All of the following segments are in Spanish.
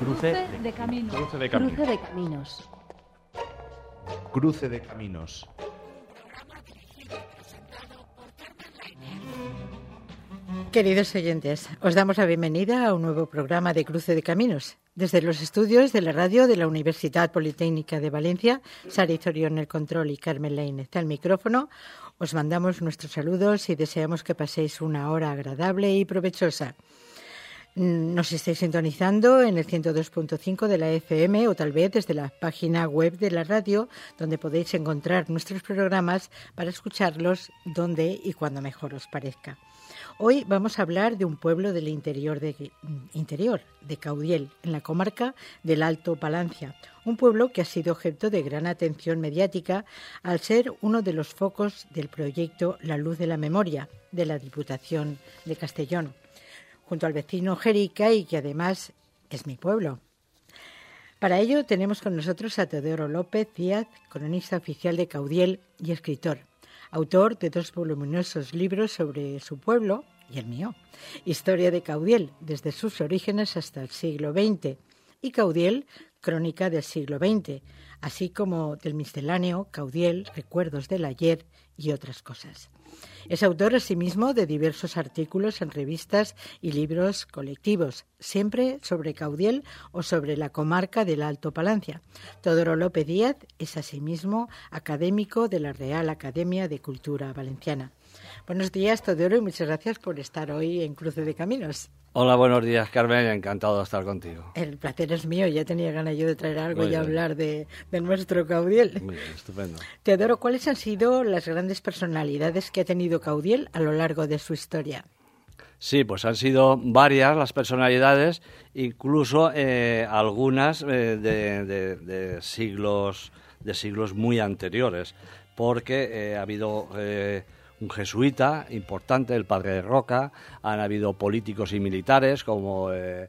Cruce de caminos. Cruce de caminos. Cruce de caminos. Cruce de caminos. Queridos oyentes, os damos la bienvenida a un nuevo programa de Cruce de Caminos. Desde los estudios de la radio de la Universidad Politécnica de Valencia, Sara Izorio en el control y Carmen Lainez al micrófono, os mandamos nuestros saludos y deseamos que paséis una hora agradable y provechosa. Nos estáis sintonizando en el 102.5 de la FM o tal vez desde la página web de la radio, donde podéis encontrar nuestros programas para escucharlos donde y cuando mejor os parezca. Hoy vamos a hablar de un pueblo del interior de Caudiel, en la comarca del Alto Palancia. Un pueblo que ha sido objeto de gran atención mediática al ser uno de los focos del proyecto La Luz de la Memoria de la Diputación de Castellón, junto al vecino Jerica, y que además es mi pueblo. Para ello tenemos con nosotros a Teodoro López Díaz, cronista oficial de Caudiel y escritor, autor de 2 voluminosos libros sobre su pueblo y el mío, Historia de Caudiel, desde sus orígenes hasta el siglo XX, y Caudiel, crónica del siglo XX, así como del misceláneo Caudiel, recuerdos del ayer y otras cosas. Es autor asimismo de diversos artículos en revistas y libros colectivos, siempre sobre Caudiel o sobre la comarca del Alto Palancia. Teodoro López Díaz es asimismo académico de la Real Academia de Cultura Valenciana. Buenos días, Teodoro, y muchas gracias por estar hoy en Cruce de Caminos. Hola, buenos días, Carmen. Encantado de estar contigo. El placer es mío. Ya tenía ganas yo de traer algo y hablar de nuestro Caudiel. Muy bien, estupendo. Teodoro, ¿cuáles han sido las grandes personalidades que ha tenido Caudiel a lo largo de su historia? Sí, pues han sido varias las personalidades, incluso algunas de siglos muy anteriores, porque ha habido un jesuita importante, el padre Roca, han habido políticos y militares como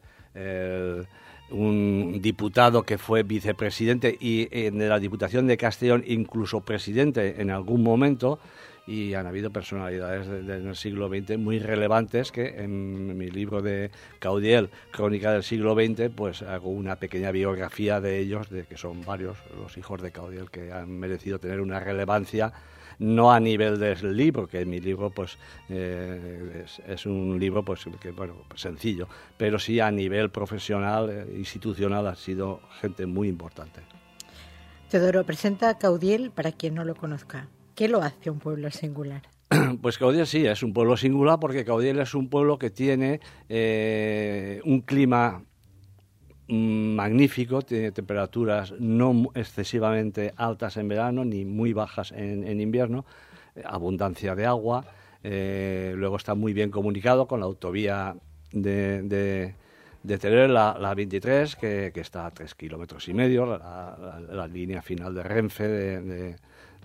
un diputado que fue vicepresidente y de la Diputación de Castellón incluso presidente en algún momento, y han habido personalidades en el siglo XX muy relevantes que en mi libro de Caudiel, Crónica del siglo XX, pues hago una pequeña biografía de ellos, de que son varios los hijos de Caudiel que han merecido tener una relevancia, no a nivel del libro, que mi libro pues es un libro pues que bueno, sencillo, pero sí a nivel profesional, institucional, ha sido gente muy importante. Teodoro, presenta a Caudiel para quien no lo conozca. ¿Qué lo hace un pueblo singular? Pues Caudiel sí, es un pueblo singular porque Caudiel es un pueblo que tiene un clima magnífico, tiene temperaturas no excesivamente altas en verano ni muy bajas en invierno, abundancia de agua, luego está muy bien comunicado con la autovía de Teruel, la 23, que está a 3,5 kilómetros, la línea final de Renfe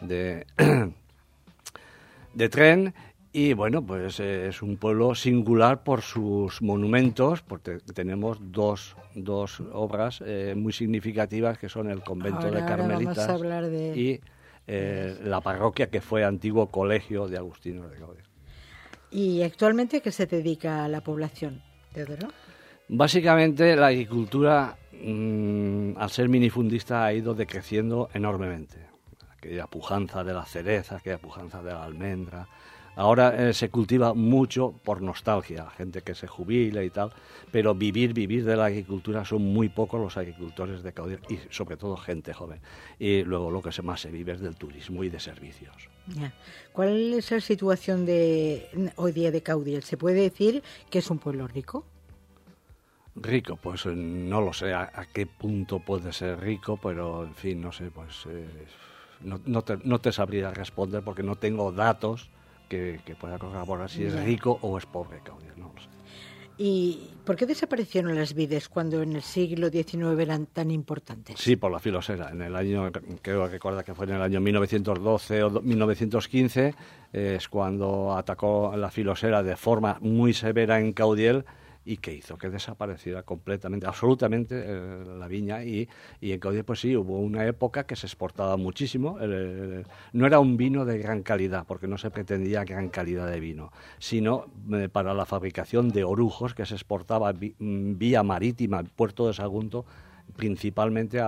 de tren. Y bueno, pues es un pueblo singular por sus monumentos, porque tenemos dos obras muy significativas, que son el convento de Carmelitas y la parroquia que fue antiguo colegio de agustinos de Caudiel. ¿Y actualmente qué se dedica a la población, Teodoro? Básicamente la agricultura, al ser minifundista, ha ido decreciendo enormemente. Aquella pujanza de la cereza, aquella pujanza de la almendra. Ahora se cultiva mucho por nostalgia, gente que se jubila y tal, pero vivir de la agricultura son muy pocos los agricultores de Caudiel y sobre todo gente joven. Y luego lo que más se vive es del turismo y de servicios. Ya. ¿Cuál es la situación hoy día de Caudiel? ¿Se puede decir que es un pueblo rico? Rico, pues no lo sé a qué punto puede ser rico, pero en fin, no sé, pues no te sabría responder porque no tengo datos que pueda corroborar si es rico o es pobre Caudiel, no lo sé. ¿Y por qué desaparecieron las vides cuando en el siglo XIX eran tan importantes? Sí, por la filosera. En el año, creo recordar que fue en el año 1912 o 1915, es cuando atacó la filosera de forma muy severa en Caudiel, y que hizo que desapareciera completamente, absolutamente la viña y en Caudiel pues sí, hubo una época que se exportaba muchísimo, no era un vino de gran calidad, porque no se pretendía gran calidad de vino, sino para la fabricación de orujos que se exportaba vía marítima, puerto de Sagunto, principalmente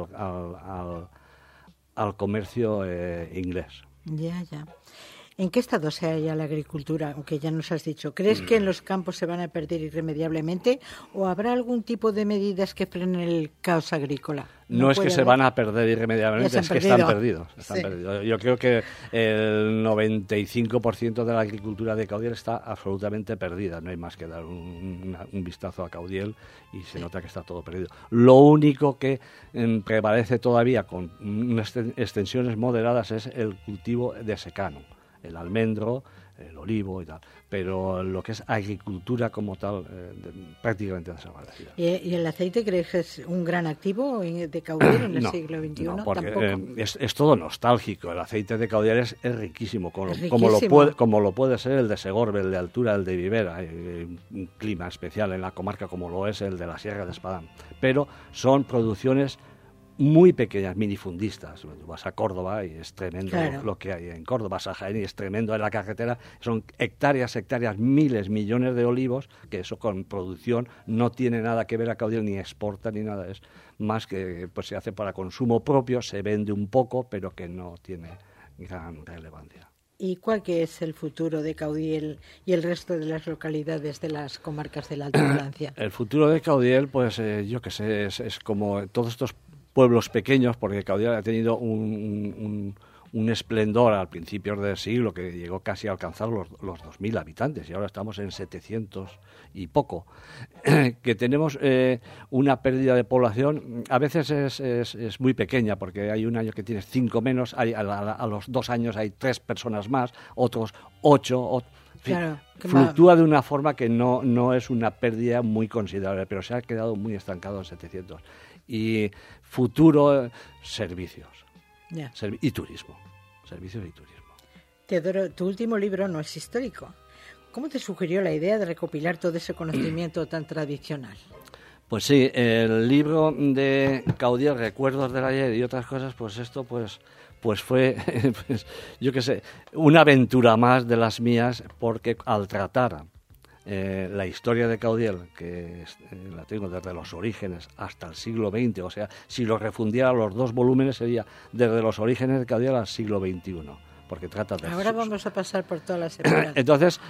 al comercio inglés. Ya. ¿En qué estado se halla la agricultura? Aunque ya nos has dicho. ¿Crees que en los campos se van a perder irremediablemente o habrá algún tipo de medidas que frenen el caos agrícola? No es que se van a perder irremediablemente, es que están perdidos. Sí. Yo creo que el 95% de la agricultura de Caudiel está absolutamente perdida. No hay más que dar un vistazo a Caudiel y se nota que está todo perdido. Lo único que prevalece todavía con unas extensiones moderadas es el cultivo de secano, el almendro, el olivo y tal, pero lo que es agricultura como tal prácticamente desaparecida. ¿Y el aceite crees que es un gran activo de Caudiel en el siglo XXI? No, porque ¿Tampoco? Es todo nostálgico. El aceite de Caudiel es riquísimo, como lo puede ser el de Segorbe, el de Altura, el de Vivera. Hay un clima especial en la comarca como lo es el de la Sierra de Espadán, pero son producciones muy pequeñas, minifundistas. Vas a Córdoba y es tremendo lo que hay en Córdoba, vas a Jaén y es tremendo en la carretera. Son hectáreas, miles, millones de olivos, que eso con producción no tiene nada que ver a Caudiel, ni exporta ni nada. Es más que pues se hace para consumo propio, se vende un poco, pero que no tiene gran relevancia. ¿Y cuál que es el futuro de Caudiel y el resto de las localidades de las comarcas de la Alta Palancia? El futuro de Caudiel, pues yo qué sé, es como todos estos pueblos pequeños, porque Caudiel ha tenido un esplendor al principio del siglo que llegó casi a alcanzar los 2.000 habitantes y ahora estamos en 700 y poco. Que tenemos una pérdida de población, a veces es muy pequeña, porque hay un año que tienes 5 menos, a los 2 años hay 3 personas más, otros 8, Claro, fluctúa de una forma que no es una pérdida muy considerable, pero se ha quedado muy estancado en 700. Y futuro, servicios. Ya. Y turismo. Servicios y turismo. Teodoro, tu último libro no es histórico. ¿Cómo te sugirió la idea de recopilar todo ese conocimiento tan tradicional? Pues sí, el libro de Caudiel, Recuerdos del Ayer y otras cosas, pues esto pues fue, pues, yo qué sé, una aventura más de las mías, porque al tratar la historia de Caudiel, que la tengo desde los orígenes hasta el siglo XX, o sea, si lo refundiera los 2 volúmenes sería desde los orígenes de Caudiel al siglo XXI, porque trata de... Ahora vamos a pasar por todas las épocas. Entonces,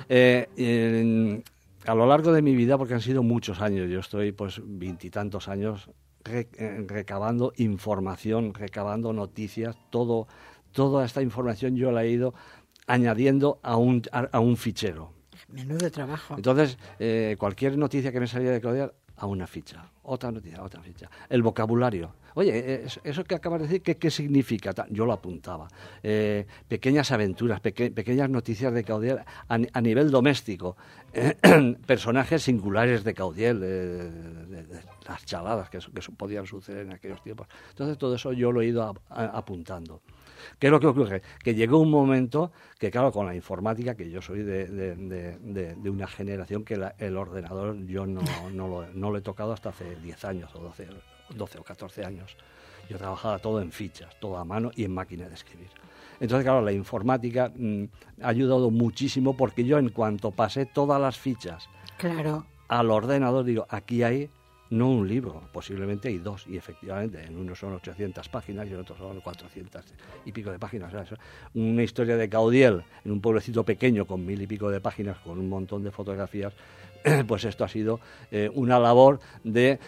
a lo largo de mi vida, porque han sido muchos años, yo estoy pues 20 y tantos años recabando información, recabando noticias, toda esta información yo la he ido añadiendo a un fichero. Menudo trabajo. Entonces, cualquier noticia que me salía de Caudiel, a una ficha. Otra noticia, otra ficha. El vocabulario. Oye, eso que acabas de decir, ¿qué significa? Yo lo apuntaba. Pequeñas aventuras, pequeñas noticias de Caudiel a nivel doméstico. Personajes singulares de Caudiel, de las chaladas que podían suceder en aquellos tiempos. Entonces, todo eso yo lo he ido apuntando. ¿Qué es lo que ocurre? Que llegó un momento que, claro, con la informática, que yo soy de una generación que el ordenador yo no lo he tocado hasta hace 10 años o 12 o 14 años. Yo trabajaba todo en fichas, todo a mano y en máquina de escribir. Entonces, claro, la informática ha ayudado muchísimo, porque yo, en cuanto pasé todas las fichas al ordenador, digo, aquí hay no un libro, posiblemente hay 2, y efectivamente en uno son 800 páginas y en otro son 400 y pico de páginas. O sea, una historia de Caudiel en un pueblecito pequeño con 1000 y pico de páginas, con un montón de fotografías. Pues esto ha sido una labor de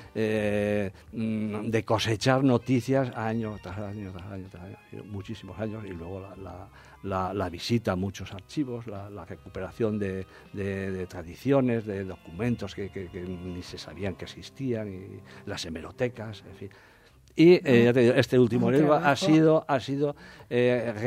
cosechar noticias año tras año, muchísimos años, y luego la visita a muchos archivos, la recuperación de tradiciones, de documentos que ni se sabían que existían, y las hemerotecas, en fin. Y ya te digo, este último libro ha sido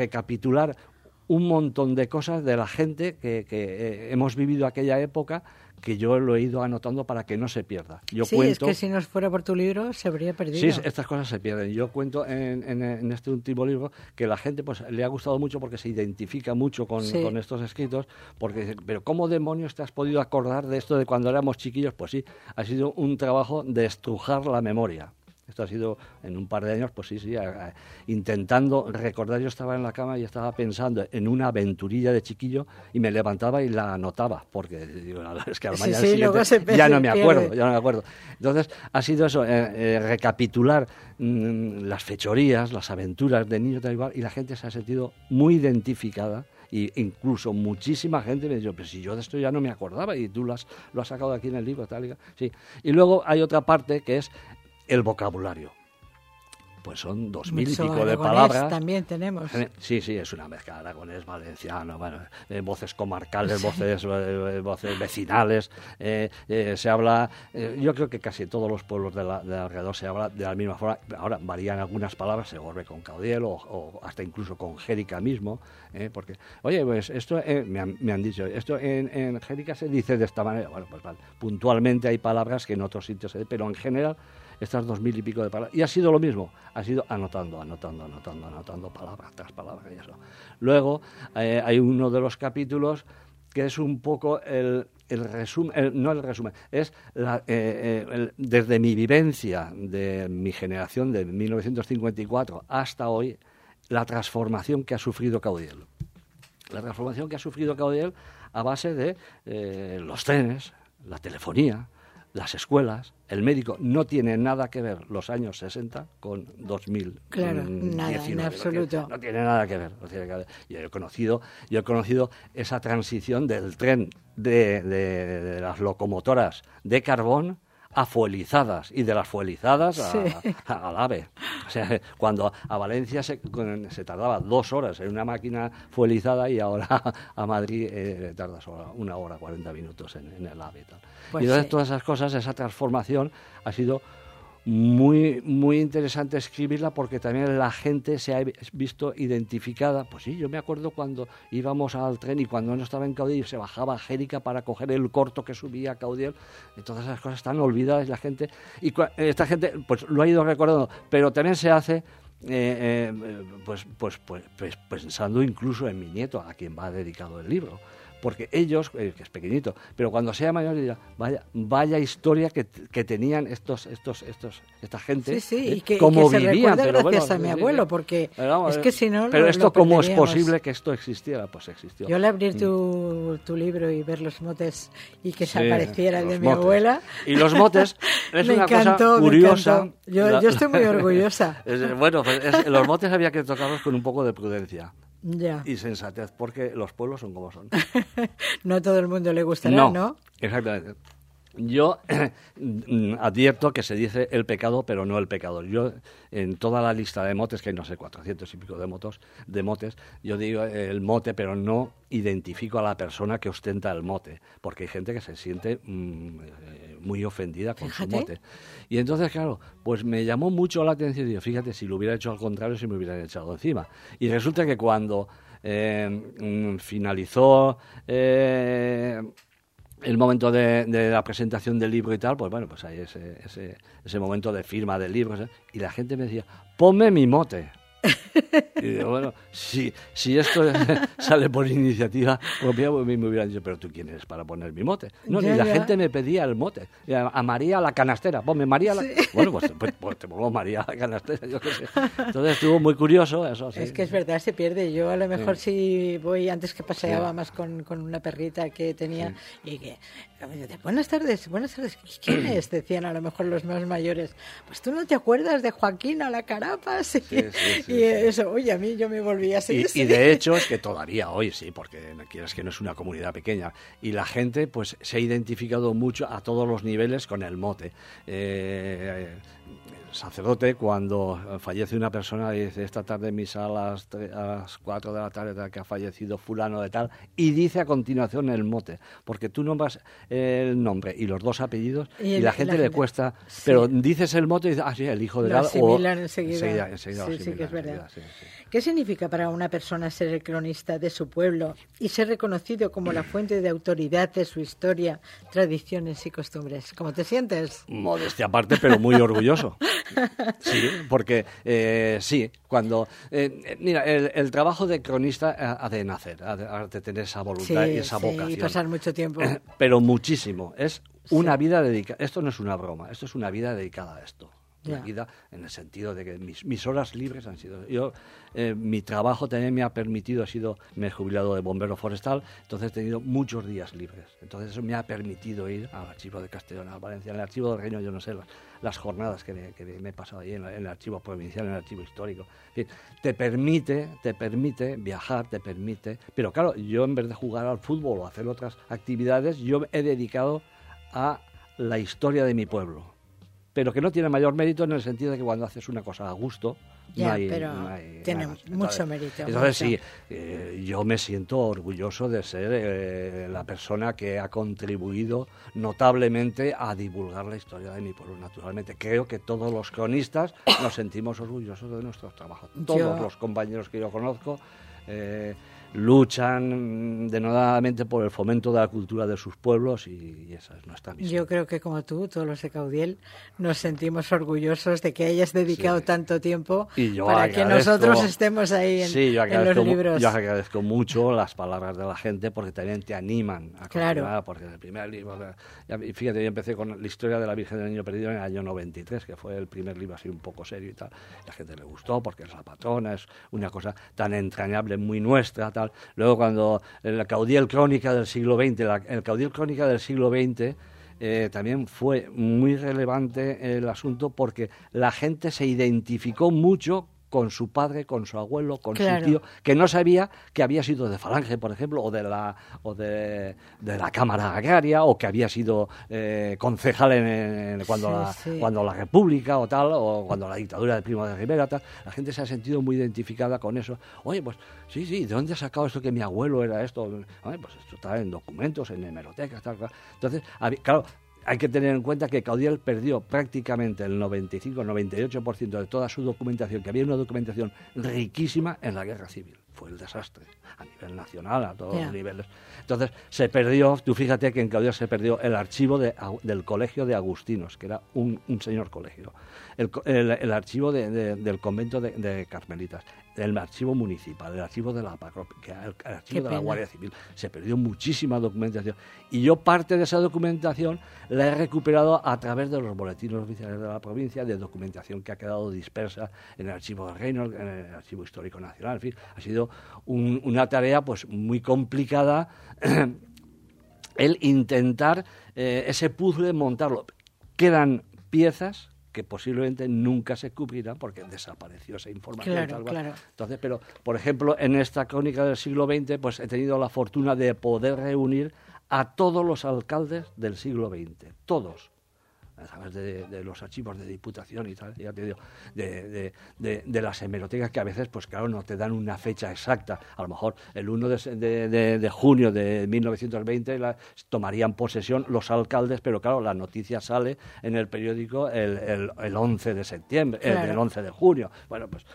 recapitular un montón de cosas de la gente que hemos vivido aquella época, que yo lo he ido anotando para que no se pierda. Yo sí, cuento, es que si no fuera por tu libro se habría perdido. Sí, estas cosas se pierden. Yo cuento en este último libro que la gente pues le ha gustado mucho porque se identifica mucho con estos escritos, porque pero ¿cómo demonios te has podido acordar de esto de cuando éramos chiquillos? Pues sí, ha sido un trabajo de estrujar la memoria. Esto ha sido en un par de años, pues sí, intentando recordar. Yo estaba en la cama y estaba pensando en una aventurilla de chiquillo y me levantaba y la anotaba, porque digo, es que a la mañana siguiente ya no me acuerdo. Entonces, ha sido eso, recapitular las fechorías, las aventuras de niños, tal igual, y la gente se ha sentido muy identificada. Y incluso muchísima gente me dijo, pero si yo de esto ya no me acordaba y tú lo has sacado de aquí en el libro, tal y tal. Sí. Y luego hay otra parte que es el vocabulario. Pues son 2000 y pico de palabras. También tenemos. Sí, es una mezcla, aragonés, valenciano, bueno, voces comarcales, voces vecinales. Se habla, yo creo que casi todos los pueblos de alrededor se habla de la misma forma. Ahora varían algunas palabras, se vuelve con caudiel o hasta incluso con jérica mismo, porque, oye, pues esto, me han dicho, esto en jérica se dice de esta manera. Bueno, pues vale, puntualmente hay palabras que en otros sitios se dicen, pero en general estas 2000 y pico de palabras. Y ha sido lo mismo, ha sido anotando palabra tras palabra y eso. Luego hay uno de los capítulos que es un poco el resumen, no el resumen, es desde mi vivencia de mi generación de 1954 hasta hoy, la transformación que ha sufrido Caudiel. La transformación que ha sufrido Caudiel a base de los trenes, la telefonía, las escuelas, el médico. No tiene nada que ver los años 60 con 2019. Claro, nada, en absoluto. No tiene nada que ver. Yo he conocido esa transición del tren de las locomotoras de carbón a fuelizadas, y de las fuelizadas al AVE. O sea, cuando a Valencia se tardaba 2 horas en una máquina fuelizada, y ahora a Madrid tardas 1 hora 40 minutos en el AVE. Pues y entonces todas esas cosas, esa transformación ha sido muy, muy interesante escribirla, porque también la gente se ha visto identificada. Pues sí, yo me acuerdo cuando íbamos al tren y cuando no estaba en Caudiel se bajaba a Jérica para coger el corto que subía a Caudiel. Y todas esas cosas están olvidadas, la gente, y esta gente pues lo ha ido recordando, pero también se hace pues pensando incluso en mi nieto, a quien va dedicado el libro. Porque ellos, que es pequeñito, pero cuando sea mayor dirá, vaya historia que tenían esta gente, y que cómo se vivían, pero gracias a mi abuelo, porque es que si no... Pero esto, ¿cómo es posible que esto existiera? Pues existió. Yo al abrir tu libro y ver los motes y que se apareciera el de mi abuela... Y los motes es una cosa curiosa. Yo estoy muy orgullosa. Bueno, pues los motes había que tocarlos con un poco de prudencia. Ya. Y sensatez, porque los pueblos son como son. No a todo el mundo le gustará, ¿no? Exactamente. Yo advierto que se dice el pecado, pero no el pecador. Yo, en toda la lista de motes, que hay, no sé, 400 y pico de motes, yo digo el mote, pero no identifico a la persona que ostenta el mote, porque hay gente que se siente muy ofendida con su mote. Y entonces, claro, pues me llamó mucho la atención, y digo, fíjate, si lo hubiera hecho al contrario, si me hubieran echado encima. Y resulta que cuando finalizó... el momento de la presentación del libro y tal, pues bueno, pues hay ese momento de firma del libro, ¿sabes? Y la gente me decía, ponme mi mote. Y digo, bueno, si esto sale por iniciativa propia, pues me hubieran dicho, pero ¿tú quién eres para poner mi mote? No, ni la gente me pedía el mote. A María la canastera, ponme María la... Bueno, pues te pongo María la canastera, yo qué sé. Entonces estuvo muy curioso eso. Sí. Es que es verdad, se pierde. Yo a lo mejor si voy, antes que paseaba más con una perrita que tenía, y que buenas tardes. ¿Y quién es? Decían a lo mejor los más mayores. Pues tú no te acuerdas de Joaquín a la Carapas. Y eso, oye, a mí yo me volví así. Y de hecho es que todavía hoy sí, porque quieras que no es una comunidad pequeña, y la gente pues se ha identificado mucho a todos los niveles con el mote. Sacerdote, cuando fallece una persona, dice, esta tarde en misa a las 4 de la tarde que ha fallecido fulano de tal, y dice a continuación el mote, porque tú nombras el nombre y los 2 apellidos y la gente le cuesta, pero dices el mote y dices, sí, el hijo de tal, o enseguida. Sí, que es verdad. Sí. ¿Qué significa para una persona ser el cronista de su pueblo y ser reconocido como la fuente de autoridad de su historia, tradiciones y costumbres? ¿Cómo te sientes? Modestia aparte, pero muy orgulloso. Sí, porque sí, cuando... mira, el trabajo de cronista ha de nacer, ha de tener esa voluntad y esa vocación. Y pasar mucho tiempo. Pero muchísimo. Es una vida dedicada... Esto no es una broma, esto es una vida dedicada a esto. Una vida en el sentido de que mis horas libres han sido... mi trabajo también me ha permitido, me he jubilado de bombero forestal, entonces he tenido muchos días libres. Entonces eso me ha permitido ir al archivo de Castellón, a Valencia, en el archivo del Reino, yo no sé, las jornadas que me he pasado ahí en el archivo provincial, en el archivo histórico. En fin, te permite viajar, Pero claro, yo en vez de jugar al fútbol o hacer otras actividades, yo he dedicado a la historia de mi pueblo. Pero que no tiene mayor mérito en el sentido de que cuando haces una cosa a gusto, tiene mucho mérito. Entonces sí, yo me siento orgulloso de ser la persona que ha contribuido notablemente a divulgar la historia de mi pueblo, naturalmente. Creo que todos los cronistas nos sentimos orgullosos de nuestro trabajo. Todos los compañeros que yo conozco luchan denodadamente por el fomento de la cultura de sus pueblos y esa es nuestra misión. Yo creo que como tú, todos los de Caudiel, nos sentimos orgullosos de que hayas dedicado tanto tiempo para que nosotros estemos ahí en los libros. Yo agradezco mucho las palabras de la gente porque también te animan a continuar, porque en el primer libro, fíjate, yo empecé con la historia de la Virgen del Niño Perdido en el año 93, que fue el primer libro así un poco serio y tal. La gente le gustó porque es la patrona, es una cosa tan entrañable, muy nuestra, tal. Luego cuando el Caudiel Crónica del siglo XX, el Caudiel Crónica del siglo XX también fue muy relevante el asunto porque la gente se identificó mucho con su padre, con su abuelo, con su tío, que no sabía que había sido de Falange, por ejemplo, o de la Cámara Agraria, o que había sido concejal cuando la República o tal, o cuando la dictadura de Primo de Rivera, tal. La gente se ha sentido muy identificada con eso. Oye, pues sí, ¿de dónde has sacado esto que mi abuelo era esto? Oye, pues esto está en documentos, en hemerotecas, tal. Entonces, claro, hay que tener en cuenta que Caudiel perdió prácticamente el 95-98% de toda su documentación, que había una documentación riquísima en la Guerra Civil. Fue el desastre a nivel nacional, a todos los niveles. Entonces se perdió, tú fíjate que en Caudiel se perdió el archivo del Colegio de Agustinos, que era un señor colegio, el archivo del convento de Carmelitas, el archivo municipal, el archivo de la parroquia, el archivo de la Guardia Civil. Se perdió muchísima documentación y yo parte de esa documentación la he recuperado a través de los boletines oficiales de la provincia, de documentación que ha quedado dispersa en el archivo del Reino, en el archivo histórico nacional. En fin, ha sido una tarea pues muy complicada el intentar ese puzzle montarlo. Quedan piezas que posiblemente nunca se cubrirán porque desapareció esa información. Claro. Entonces, pero, por ejemplo, en esta crónica del siglo XX, pues he tenido la fortuna de poder reunir a todos los alcaldes del siglo XX, todos, a través de los archivos de Diputación y tal, ya te digo, de las hemerotecas que a veces, pues claro, no te dan una fecha exacta. A lo mejor el 1 de junio de 1920 tomarían posesión los alcaldes, pero claro, la noticia sale en el periódico el 11 de septiembre, el 11 de junio. Bueno, pues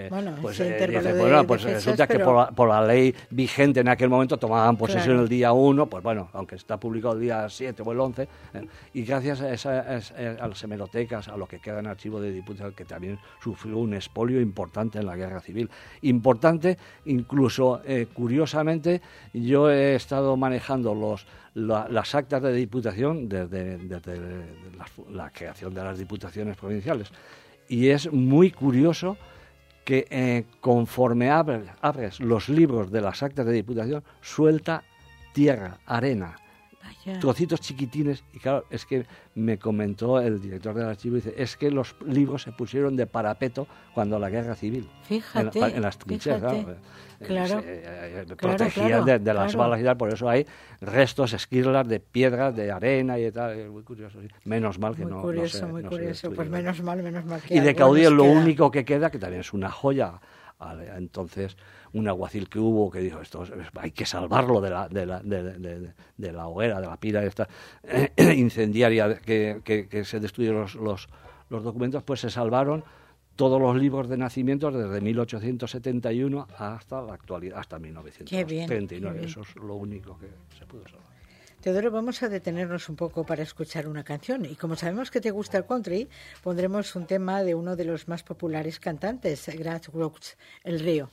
resulta que por la ley vigente en aquel momento tomaban posesión el día 1, pues bueno, aunque está publicado el día 7 o el 11, y gracias a las hemerotecas, a lo que queda en archivo de Diputación, que también sufrió un expolio importante en la Guerra Civil. Importante, incluso, curiosamente, yo he estado manejando las actas de Diputación desde la creación de las Diputaciones provinciales. Y es muy curioso que conforme abres los libros de las actas de Diputación, suelta tierra, arena, trocitos chiquitines, y claro, es que me comentó el director del archivo, dice, es que los libros se pusieron de parapeto cuando la Guerra Civil, en las trincheras, protegían de las balas y tal, por eso hay restos, esquirlas de piedras, de arena y tal, es muy curioso, sí. Menos mal que no se pues menos mal que y de Caudiel lo único que queda, que también es una joya. Entonces, un alguacil que hubo que dijo, esto hay que salvarlo de la hoguera, de la pira esta incendiaria que se destruyeron los documentos, pues se salvaron todos los libros de nacimientos desde 1871 hasta la actualidad, hasta 1939. Qué bien. Eso es lo único que se pudo salvar. Teodoro, vamos a detenernos un poco para escuchar una canción. Y como sabemos que te gusta el country, pondremos un tema de uno de los más populares cantantes, Garth Brooks, El río.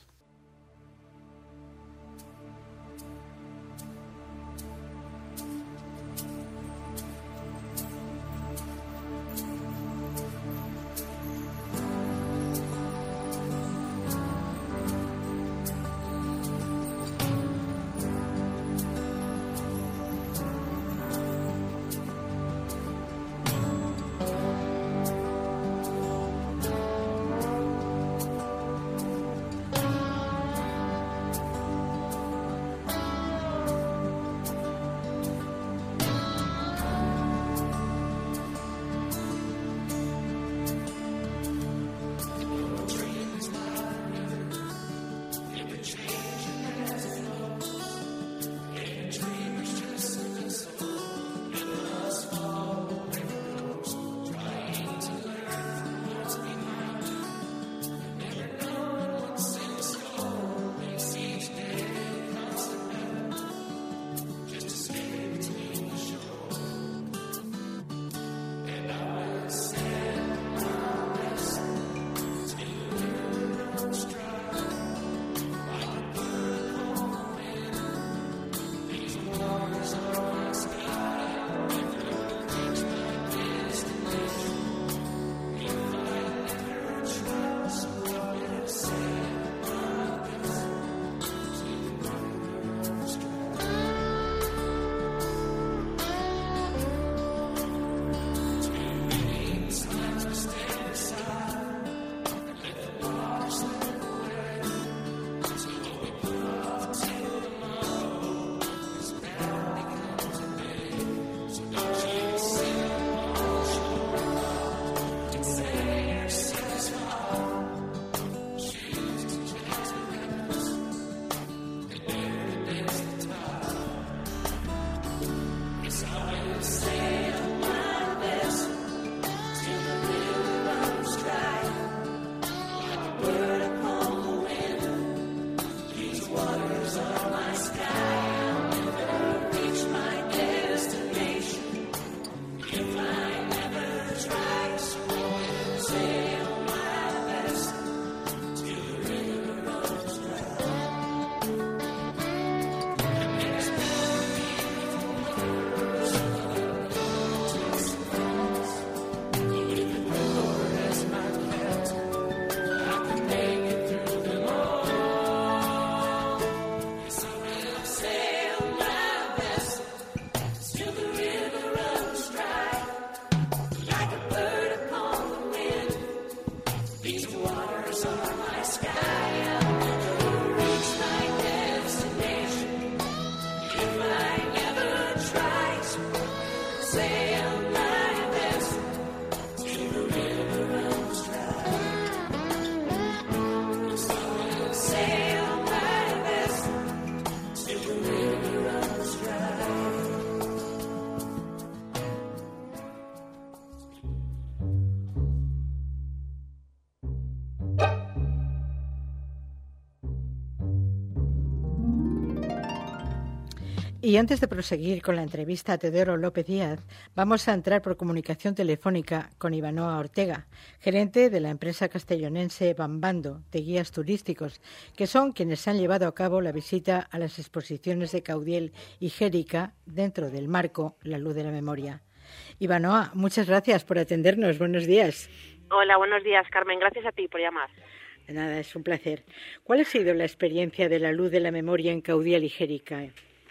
Y antes de proseguir con la entrevista a Teodoro López Díaz, vamos a entrar por comunicación telefónica con Ivanoa Ortega, gerente de la empresa castellonense Bambando, de guías turísticos, que son quienes han llevado a cabo la visita a las exposiciones de Caudiel y Xérica dentro del marco La Luz de la Memoria. Ivanoa, muchas gracias por atendernos. Buenos días. Hola, buenos días, Carmen. Gracias a ti por llamar. De nada, es un placer. ¿Cuál ha sido la experiencia de La Luz de la Memoria en Caudiel y Xérica?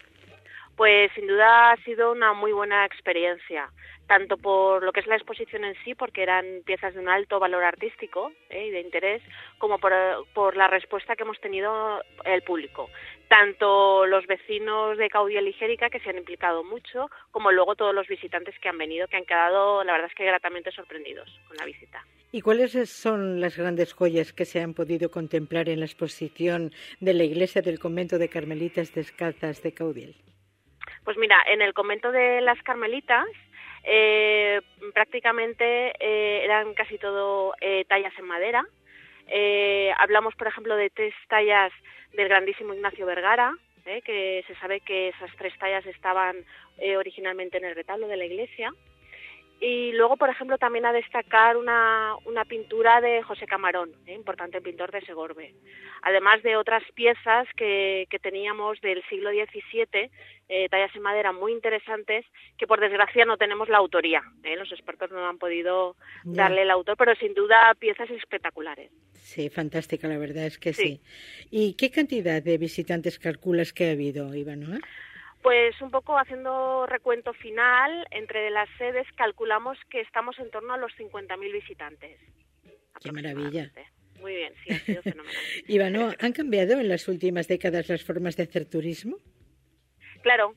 Pues sin duda ha sido una muy buena experiencia, tanto por lo que es la exposición en sí, porque eran piezas de un alto valor artístico y de interés, como por la respuesta que hemos tenido el público. Tanto los vecinos de Caudiel y Xérica, que se han implicado mucho, como luego todos los visitantes que han venido, que han quedado, la verdad es que gratamente sorprendidos con la visita. ¿Y cuáles son las grandes joyas que se han podido contemplar en la exposición de la iglesia del convento de Carmelitas Descalzas de Caudiel? Pues mira, en el convento de las Carmelitas prácticamente eran casi todo tallas en madera. Hablamos, por ejemplo, de 3 tallas del grandísimo Ignacio Vergara, que se sabe que esas 3 tallas estaban originalmente en el retablo de la iglesia. Y luego, por ejemplo, también a destacar una pintura de José Camarón, importante pintor de Segorbe. Además de otras piezas que teníamos del siglo XVII, tallas en madera muy interesantes, que por desgracia no tenemos la autoría. Los expertos no han podido darle el autor, pero sin duda piezas espectaculares. Sí, fantástica, la verdad es que sí. ¿Y qué cantidad de visitantes calculas que ha habido, Ivanoa? Pues un poco haciendo recuento final, entre las sedes calculamos que estamos en torno a los 50.000 visitantes. ¡Qué maravilla! Muy bien, sí, ha sido fenomenal. Ivanoa, ¿han cambiado en las últimas décadas las formas de hacer turismo? Claro,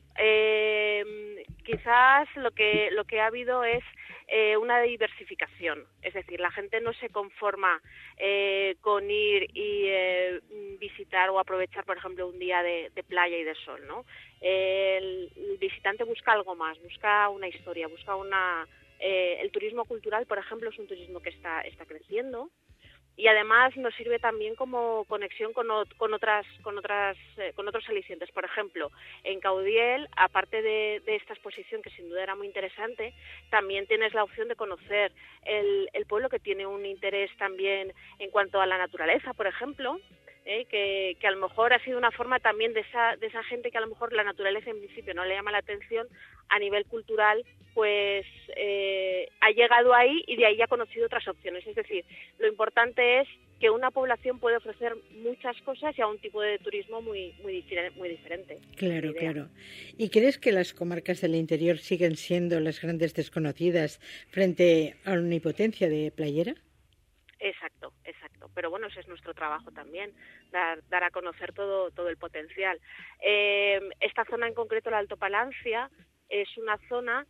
quizás lo que ha habido es una diversificación, es decir, la gente no se conforma con ir y visitar o aprovechar, por ejemplo, un día de playa y de sol, ¿no? El visitante busca algo más, busca una historia, busca el turismo cultural, por ejemplo, es un turismo que está creciendo. Y además nos sirve también como conexión con otros alicientes. Por ejemplo, en Caudiel, aparte de esta exposición, que sin duda era muy interesante, también tienes la opción de conocer el pueblo, que tiene un interés también en cuanto a la naturaleza, por ejemplo, que a lo mejor ha sido una forma también de esa gente que a lo mejor la naturaleza en principio no le llama la atención, a nivel cultural pues ha llegado ahí y de ahí ha conocido otras opciones. Es decir, lo importante es que una población puede ofrecer muchas cosas y a un tipo de turismo muy diferente. Claro, claro. ¿Y crees que las comarcas del interior siguen siendo las grandes desconocidas frente a la omnipotencia de Playera? Exacto. Pero bueno, ese es nuestro trabajo también, dar a conocer todo el potencial. Esta zona en concreto, la Alto Palancia, es una zona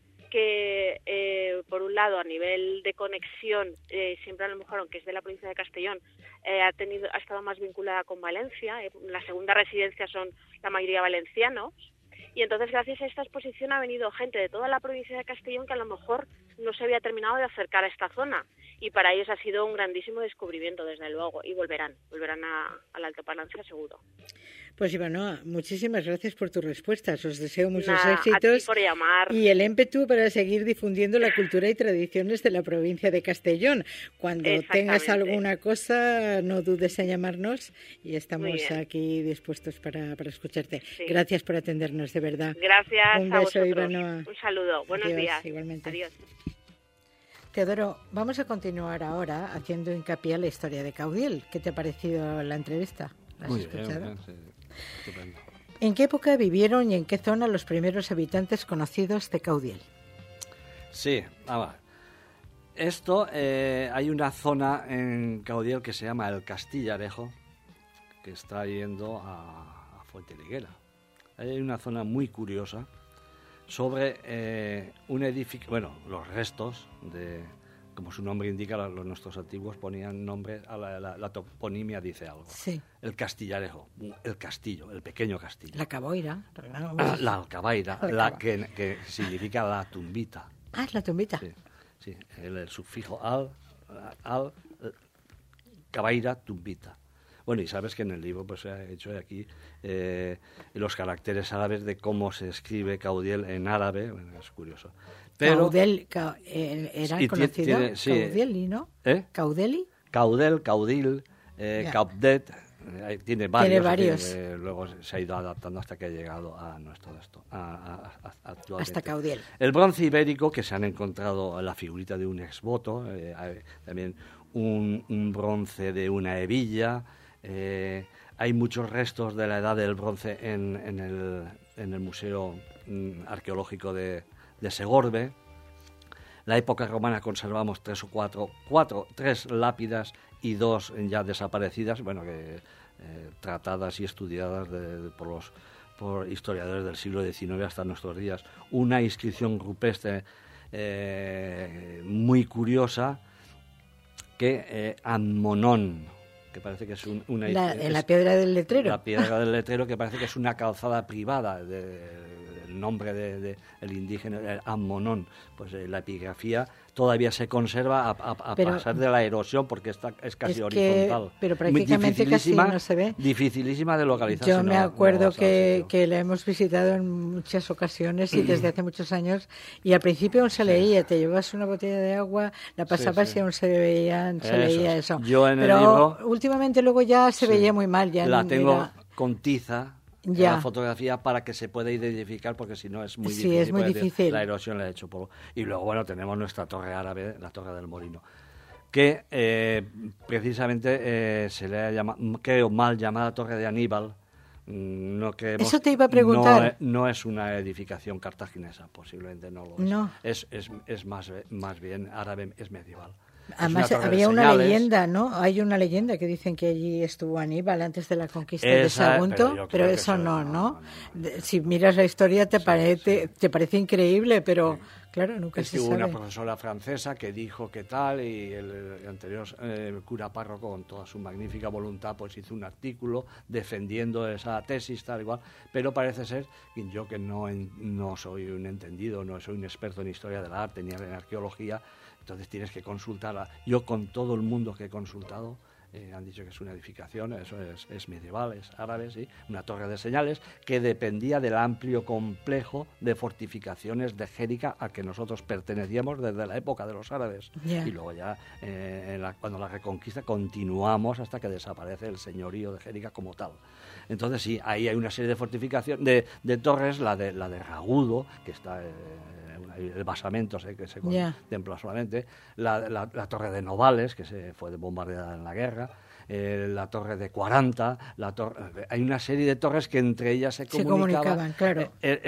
que, por un lado, a nivel de conexión, siempre a lo mejor, aunque es de la provincia de Castellón, ha estado más vinculada con Valencia. La segunda residencia son la mayoría valencianos. Y entonces, gracias a esta exposición, ha venido gente de toda la provincia de Castellón que a lo mejor no se había terminado de acercar a esta zona. Y para ellos ha sido un grandísimo descubrimiento, desde luego. Y volverán al Alto Palancia, seguro. Pues Ivanoa, muchísimas gracias por tus respuestas. Os deseo muchos éxitos. A ti por llamar. Y el ímpetu para seguir difundiendo la cultura y tradiciones de la provincia de Castellón. Cuando tengas alguna cosa, no dudes en llamarnos y estamos aquí dispuestos para escucharte. Sí. Gracias por atendernos, de verdad. Gracias a vosotros. Un beso, Ivanoa. Un saludo. Buenos días. Igualmente. Adiós. Teodoro, vamos a continuar ahora haciendo hincapié en la historia de Caudiel. ¿Qué te ha parecido la entrevista? ¿La has escuchado? Bien, sí. Estupendo. ¿En qué época vivieron y en qué zona los primeros habitantes conocidos de Caudiel? Sí, esto, hay una zona en Caudiel que se llama el Castillarejo, que está yendo a Fuenteliguera. Hay una zona muy curiosa sobre un edificio, los restos de, como su nombre indica, nuestros antiguos ponían nombre a la toponimia, dice algo. Sí. El Castillarejo, el castillo, el pequeño castillo. La Caboira. La Alcabaira, que significa la tumbita. Ah, es la tumbita. Sí, el sufijo al cabaira, tumbita. Bueno, y sabes que en el libro pues he hecho aquí los caracteres árabes de cómo se escribe Caudiel en árabe. Bueno, es curioso. Pero Caudel era conocido Caudeli, ¿no? Caudeli. Caudel, Caudil, Caudet. Tiene varios. Luego se ha ido adaptando hasta que ha llegado a nuestro actualmente. Hasta Caudiel. El bronce ibérico, que se han encontrado la figurita de un exvoto, también un bronce de una hebilla. Hay muchos restos de la edad del bronce en el Museo Arqueológico de Segorbe. La época romana conservamos 3 lápidas y 2 ya desaparecidas, tratadas y estudiadas por historiadores del siglo XIX hasta nuestros días. Una inscripción rupestre muy curiosa que Anmonón, que parece que es la piedra del letrero. La piedra del letrero, que parece que es una calzada privada del nombre de el indígena, el Ammonón, pues la epigrafía todavía se conserva a pesar de la erosión, porque es casi horizontal. Pero prácticamente casi no se ve. Dificilísima de localizar. Yo me acuerdo que la hemos visitado en muchas ocasiones y desde hace muchos años, y al principio aún se leía, te llevabas una botella de agua, la pasabas y aún se leía eso. Yo en pero el libro, últimamente luego ya se veía muy mal. Ya la tengo con tiza. La fotografía para que se pueda identificar, porque si no es muy difícil. Sí, es muy difícil. La erosión la ha hecho polvo. Y luego, bueno, tenemos nuestra torre árabe, la Torre del Molino, que precisamente se le ha llamado, creo, mal llamada Torre de Aníbal. No creemos, eso te iba a preguntar. No es una edificación cartaginesa, posiblemente no lo es. No. Es más bien árabe, es medieval. Además, había una leyenda, ¿no? Hay una leyenda que dicen que allí estuvo Aníbal antes de la conquista de Sagunto, pero eso no. Si miras la historia te parece increíble, pero claro, nunca se sabe. Hubo una profesora francesa que dijo que tal, y el anterior cura párroco, con toda su magnífica voluntad, pues hizo un artículo defendiendo esa tesis, tal igual, pero parece ser, yo que no soy un entendido, no soy un experto en historia del arte ni en arqueología, entonces tienes que consultarla. Yo con todo el mundo que he consultado han dicho que es una edificación, eso es medieval, es árabe, sí, una torre de señales que dependía del amplio complejo de fortificaciones de Jérica al que nosotros pertenecíamos desde la época de los árabes. Y luego ya, cuando la reconquista, continuamos hasta que desaparece el señorío de Jérica como tal. Entonces sí, ahí hay una serie de fortificaciones, de torres, la de Ragudo, que está el basamento que se contempla solamente, la torre de Novales, que se fue bombardeada en la guerra, la torre de 40, hay una serie de torres que entre ellas se comunicaban, claro.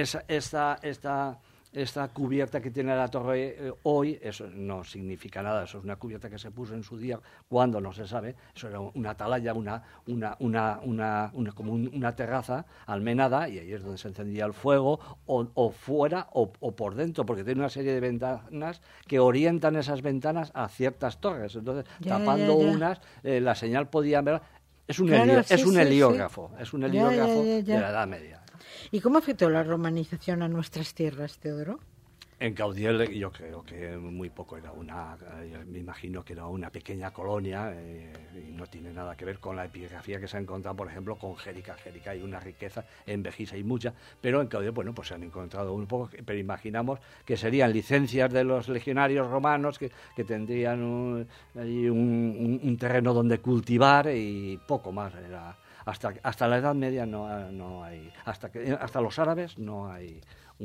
Esta cubierta que tiene la torre hoy, eso no significa nada, eso es una cubierta que se puso en su día, cuando no se sabe, eso era una atalaya, como una terraza almenada, y ahí es donde se encendía el fuego, o fuera o por dentro, porque tiene una serie de ventanas que orientan esas ventanas a ciertas torres, entonces tapando unas, la señal podía ver, es un heliógrafo de la Edad Media. ¿Y cómo afectó la romanización a nuestras tierras, Teodoro? En Caudiel yo creo que muy poco, me imagino que era una pequeña colonia y no tiene nada que ver con la epigrafía que se ha encontrado, por ejemplo, con Jérica. Jérica hay una riqueza, en Vejís hay mucha, pero en Caudiel, bueno, pues se han encontrado un poco, pero imaginamos que serían licencias de los legionarios romanos que tendrían un terreno donde cultivar y poco más. Hasta la Edad Media no hay, hasta los árabes no hay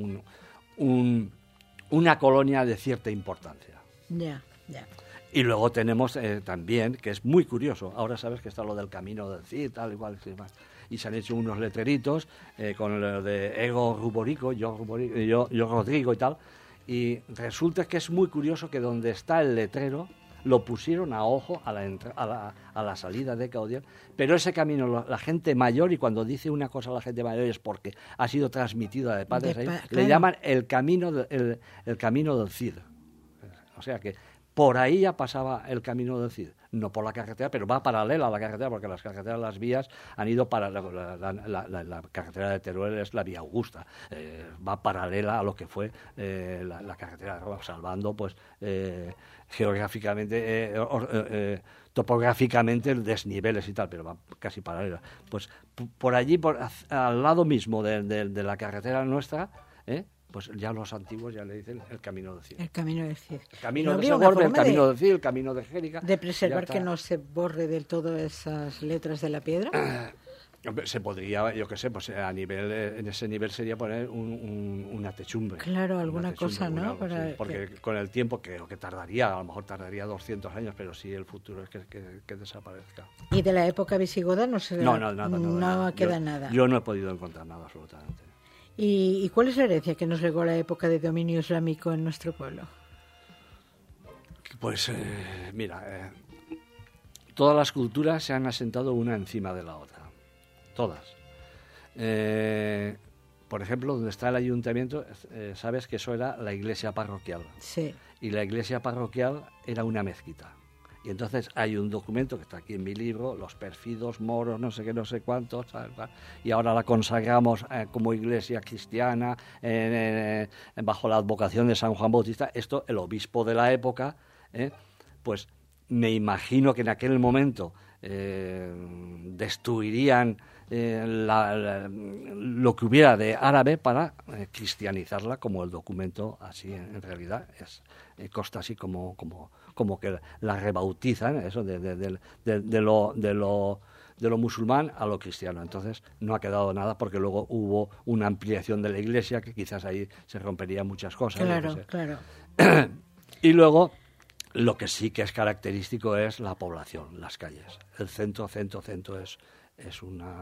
una colonia de cierta importancia. Ya. Y luego tenemos también, que es muy curioso, ahora sabes que está lo del camino del Cid, tal igual y demás, y se han hecho unos letreritos con lo de Ego Ruborico, yo Rodrigo y tal, y resulta que es muy curioso que donde está el letrero lo pusieron a ojo a la salida de Caudiel, pero ese camino, la gente mayor, y cuando dice una cosa a la gente mayor es porque ha sido transmitida de padres le llaman el camino del Cid. O sea que por ahí ya pasaba el camino del Cid, no por la carretera, pero va paralela a la carretera, porque las carreteras, las vías han ido para la carretera de Teruel es la vía Augusta, va paralela a lo que fue la carretera de Roma, salvando pues geográficamente, topográficamente desniveles y tal, pero va casi paralela. Pues por allí, al lado mismo de la carretera nuestra, pues ya los antiguos ya le dicen el camino del Cid. El camino del Cid. El camino de Segorbe, el camino del Cid, el camino de Jérica. ¿De preservar que no se borre del todo esas letras de la piedra? Se podría, yo qué sé, pues en ese nivel sería poner una techumbre. Claro, alguna cosa, ¿no? Algo, sí, porque con el tiempo creo que tardaría, a lo mejor tardaría 200 años, pero sí el futuro es que desaparezca. ¿Y de la época visigoda no se ve? No queda nada. Yo no he podido encontrar nada absolutamente. ¿Y cuál es la herencia que nos legó la época de dominio islámico en nuestro pueblo? Pues mira, todas las culturas se han asentado una encima de la otra. Todas. Por ejemplo, donde está el ayuntamiento, sabes que eso era la iglesia parroquial. Sí. Y la iglesia parroquial era una mezquita. Y entonces hay un documento que está aquí en mi libro, los pérfidos moros, no sé qué, no sé cuántos, tal, tal, y ahora la consagramos como iglesia cristiana bajo la advocación de San Juan Bautista. Esto, el obispo de la época, pues me imagino que en aquel momento destruirían lo que hubiera de árabe para cristianizarla, como el documento así en realidad es, consta así como que la rebautizan, eso de lo musulmán a lo cristiano. Entonces no ha quedado nada, porque luego hubo una ampliación de la iglesia que quizás ahí se romperían muchas cosas. Claro, claro. Y luego lo que sí que es característico es la población, las calles. El centro es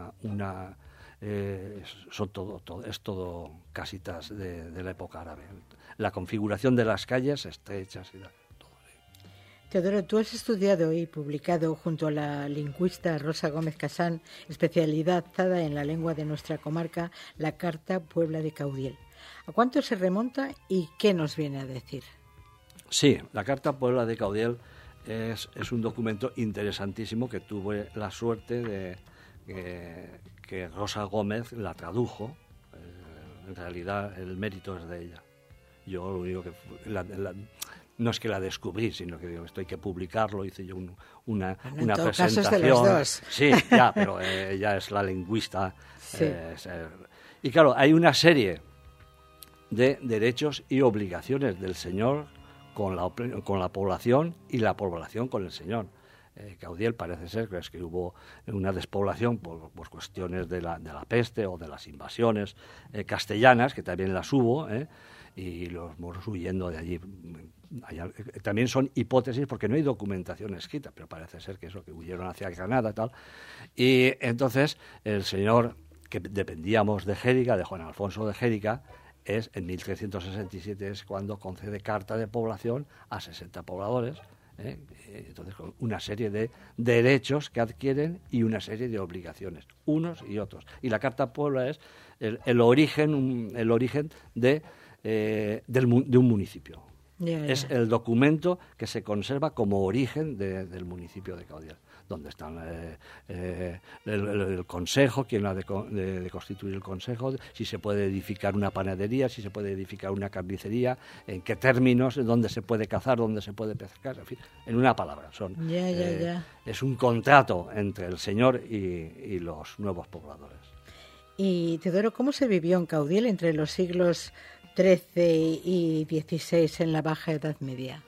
es todo casitas de la época árabe. La configuración de las calles estrechas y todo. Teodoro, tú has estudiado y publicado junto a la lingüista Rosa Gómez Casán, especializada en la lengua de nuestra comarca, la Carta Puebla de Caudiel. ¿A cuánto se remonta y qué nos viene a decir? Sí, la Carta Puebla de Caudiel es un documento interesantísimo que tuve la suerte de que Rosa Gómez la tradujo. En realidad el mérito es de ella. Yo lo único que no es que la descubrí, sino que digo, esto hay que publicarlo. Hice yo una presentación. Caso es de los dos. Sí, ya, pero ella es la lingüista. Sí. Y claro, hay una serie de derechos y obligaciones del señor con la población y la población con el señor. Caudiel parece ser que es que hubo una despoblación por cuestiones de la peste o de las invasiones castellanas, que también las hubo, y los moros huyendo de allí. También son hipótesis porque no hay documentación escrita, pero parece ser que huyeron hacia Granada, tal. Y entonces el señor, que dependíamos de Xérica, de Juan Alfonso de Xérica, en 1367 es cuando concede carta de población a 60 pobladores. Entonces, con una serie de derechos que adquieren y una serie de obligaciones, unos y otros. Y la Carta Puebla es el origen de un municipio. Es el documento que se conserva como origen del municipio de Caudiel, donde están el consejo, quién ha de constituir el consejo, si se puede edificar una panadería, si se puede edificar una carnicería, en qué términos, dónde se puede cazar, dónde se puede pescar, en fin, en una palabra. Es un contrato entre el señor y los nuevos pobladores. Y Teodoro, ¿cómo se vivió en Caudiel entre los siglos XIII y XVI en la Baja Edad Media?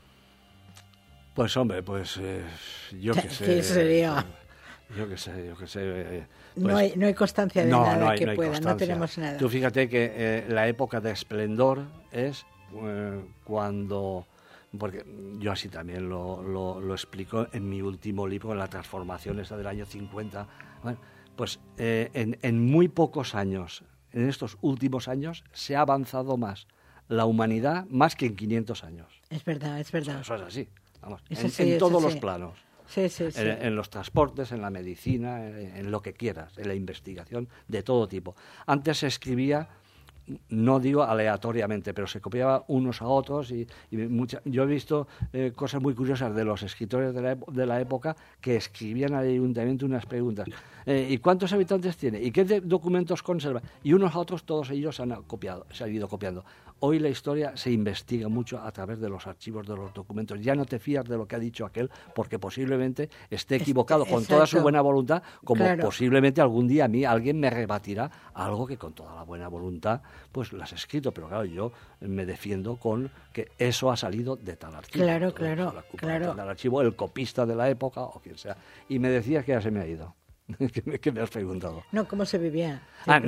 Pues hombre, yo qué sé. ¿Qué sería? Yo qué sé. Pues, no hay constancia de nada no hay pueda, constancia. No tenemos nada. Tú fíjate que la época de esplendor es cuando, porque yo así también lo explico en mi último libro, en la transformación esa del año 50, bueno, pues en muy pocos años, en estos últimos años, se ha avanzado más la humanidad más que en 500 años. Es verdad. Eso es así. Vamos, sí, en todos los planos. Sí. En los transportes, en la medicina, en lo que quieras, en la investigación de todo tipo. Antes se escribía, no digo aleatoriamente, pero se copiaba unos a otros y yo he visto cosas muy curiosas de los escritores de la época que escribían al ayuntamiento unas preguntas. ¿Y cuántos habitantes tiene? ¿Y qué documentos conserva? Y unos a otros, todos ellos se han ido copiando. Hoy la historia se investiga mucho a través de los archivos de los documentos. Ya no te fías de lo que ha dicho aquel, porque posiblemente esté equivocado con toda su buena voluntad, como posiblemente algún día a mí alguien me rebatirá algo que con toda la buena voluntad pues lo has escrito. Pero claro, yo me defiendo con que eso ha salido de tal archivo. Claro. Tal archivo, el copista de la época o quien sea. Y me decías que ya se me ha ido. ¿Qué me has preguntado? No, ¿cómo se vivía?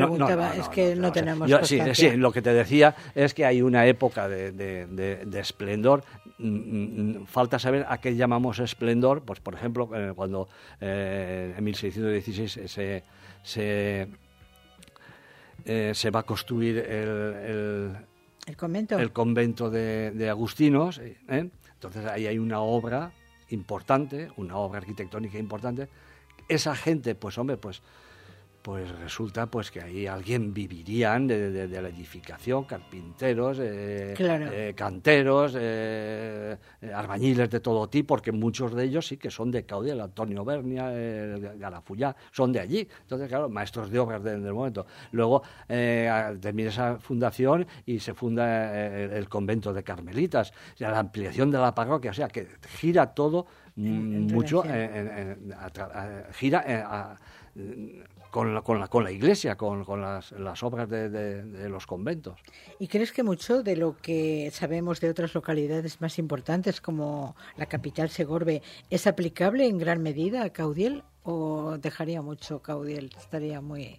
No tenemos constancia. Sí, lo que te decía es que hay una época de esplendor. Falta saber a qué llamamos esplendor. Pues, por ejemplo, cuando en 1616 se va a construir el convento de agustinos. Entonces ahí hay una obra importante, una obra arquitectónica importante. Esa gente, pues hombre, pues pues resulta pues que ahí alguien vivirían de la edificación, carpinteros, canteros, albañiles de todo tipo, porque muchos de ellos sí que son de Caudiel, Antonio Bernia, Garafullá, son de allí. Entonces, claro, maestros de obras del momento. Luego termina esa fundación y se funda el convento de Carmelitas, o sea, la ampliación de la parroquia, o sea, que gira todo mucho, gira con la iglesia, con las obras de los conventos. ¿Y crees que mucho de lo que sabemos de otras localidades más importantes, como la capital Segorbe, es aplicable en gran medida a Caudiel, o dejaría mucho Caudiel? Estaría muy...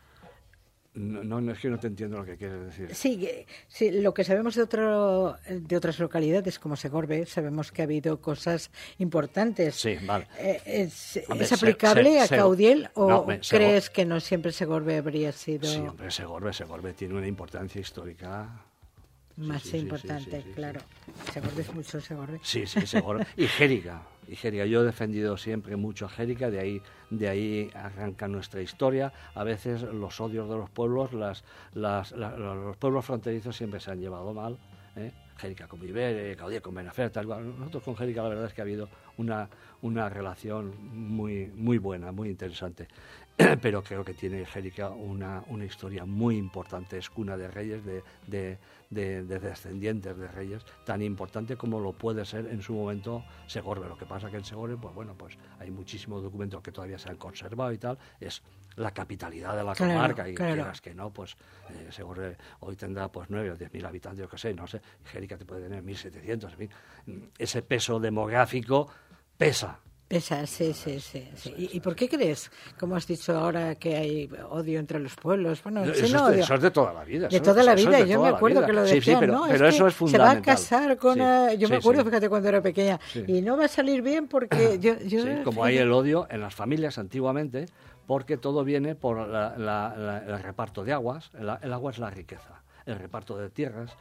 No, es que no te entiendo lo que quieres decir. Sí, lo que sabemos de otras localidades como Segorbe, sabemos que ha habido cosas importantes. Sí, vale. ¿Es aplicable a Caudiel o crees que no siempre Segorbe habría sido...? Sí, hombre, Segorbe tiene una importancia histórica... Más importante, claro. Segorbe es mucho Segorbe. Sí, Segorbe. Y Jérica. Yo he defendido siempre mucho a Jérica, de ahí arranca nuestra historia. A veces los odios de los pueblos, los pueblos fronterizos siempre se han llevado mal. Jérica con Viver, Caudiel con Benafer, tal cual. Nosotros con Jérica la verdad es que ha habido una relación muy buena, muy interesante. Pero creo que tiene Jérica una historia muy importante, es cuna de reyes, de descendientes de reyes, tan importante como lo puede ser en su momento Segorbe. Lo que pasa que en Segorbe, pues hay muchísimos documentos que todavía se han conservado y tal, es la capitalidad de la comarca, y quieras que no, pues Segorbe hoy tendrá pues 9 o 10.000 habitantes, yo qué sé, no sé, Jérica te puede tener 1.700, en fin. Ese peso demográfico pesa. Sí. ¿Y por qué crees, como has dicho ahora, que hay odio entre los pueblos? Bueno, eso es de toda la vida. De toda la vida, yo me acuerdo que lo decían, pero, ¿no? Pero eso es fundamental. Se va a casar con... yo me acuerdo, fíjate, cuando era pequeña, y no va a salir bien porque... como hay el odio en las familias antiguamente, porque todo viene por el reparto de aguas. El agua es la riqueza, el reparto de tierras,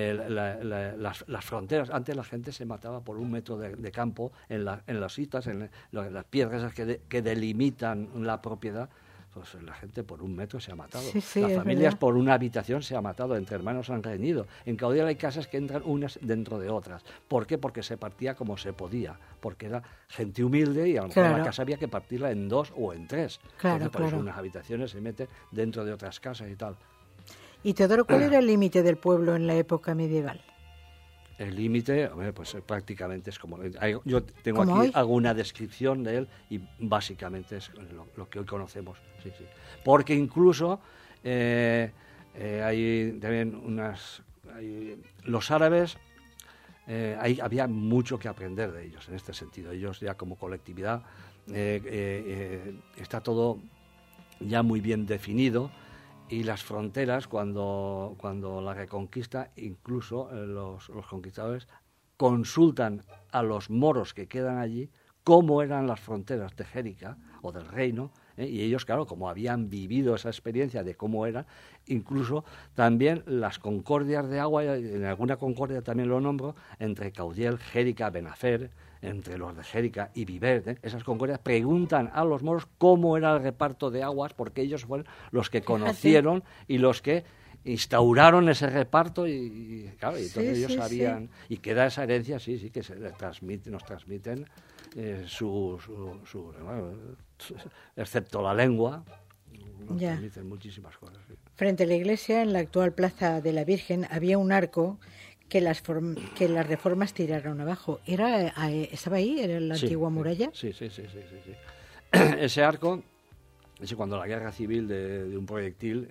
las fronteras. Antes la gente se mataba por 1 metro de campo en las citas, en las piedras que delimitan la propiedad. Pues la gente por 1 metro se ha matado. Las familias por una habitación se ha matado, entre hermanos han reñido. En Caudiel hay casas que entran unas dentro de otras. ¿Por qué? Porque se partía como se podía, porque era gente humilde y a lo mejor la casa había que partirla en 2 o en 3. Entonces, por eso unas habitaciones se meten dentro de otras casas y tal. ¿Y Teodoro, cuál era el límite del pueblo en la época medieval? El límite, pues prácticamente es como... Yo tengo aquí alguna descripción de él y básicamente es lo que hoy conocemos. Sí. Porque incluso hay también los árabes, había mucho que aprender de ellos en este sentido. Ellos ya como colectividad está todo ya muy bien definido. Y las fronteras, cuando la reconquista, incluso los conquistadores consultan a los moros que quedan allí cómo eran las fronteras de Jérica o del reino, y ellos, claro, como habían vivido esa experiencia de cómo eran, incluso también las concordias de agua, en alguna concordia también lo nombro, entre Caudiel, Jérica, Benafer, entre los de Jérica y Viver, esas concordias preguntan a los moros cómo era el reparto de aguas, porque ellos fueron los que conocieron y los que instauraron ese reparto y claro, y entonces ellos sabían, y queda esa herencia, que nos transmiten excepto la lengua, nos transmiten muchísimas cosas. Sí. Frente a la iglesia, en la actual Plaza de la Virgen, había un arco que las reformas tiraron abajo. ¿Estaba ahí? ¿Era la antigua muralla? Sí. Ese arco, cuando la guerra civil de un proyectil,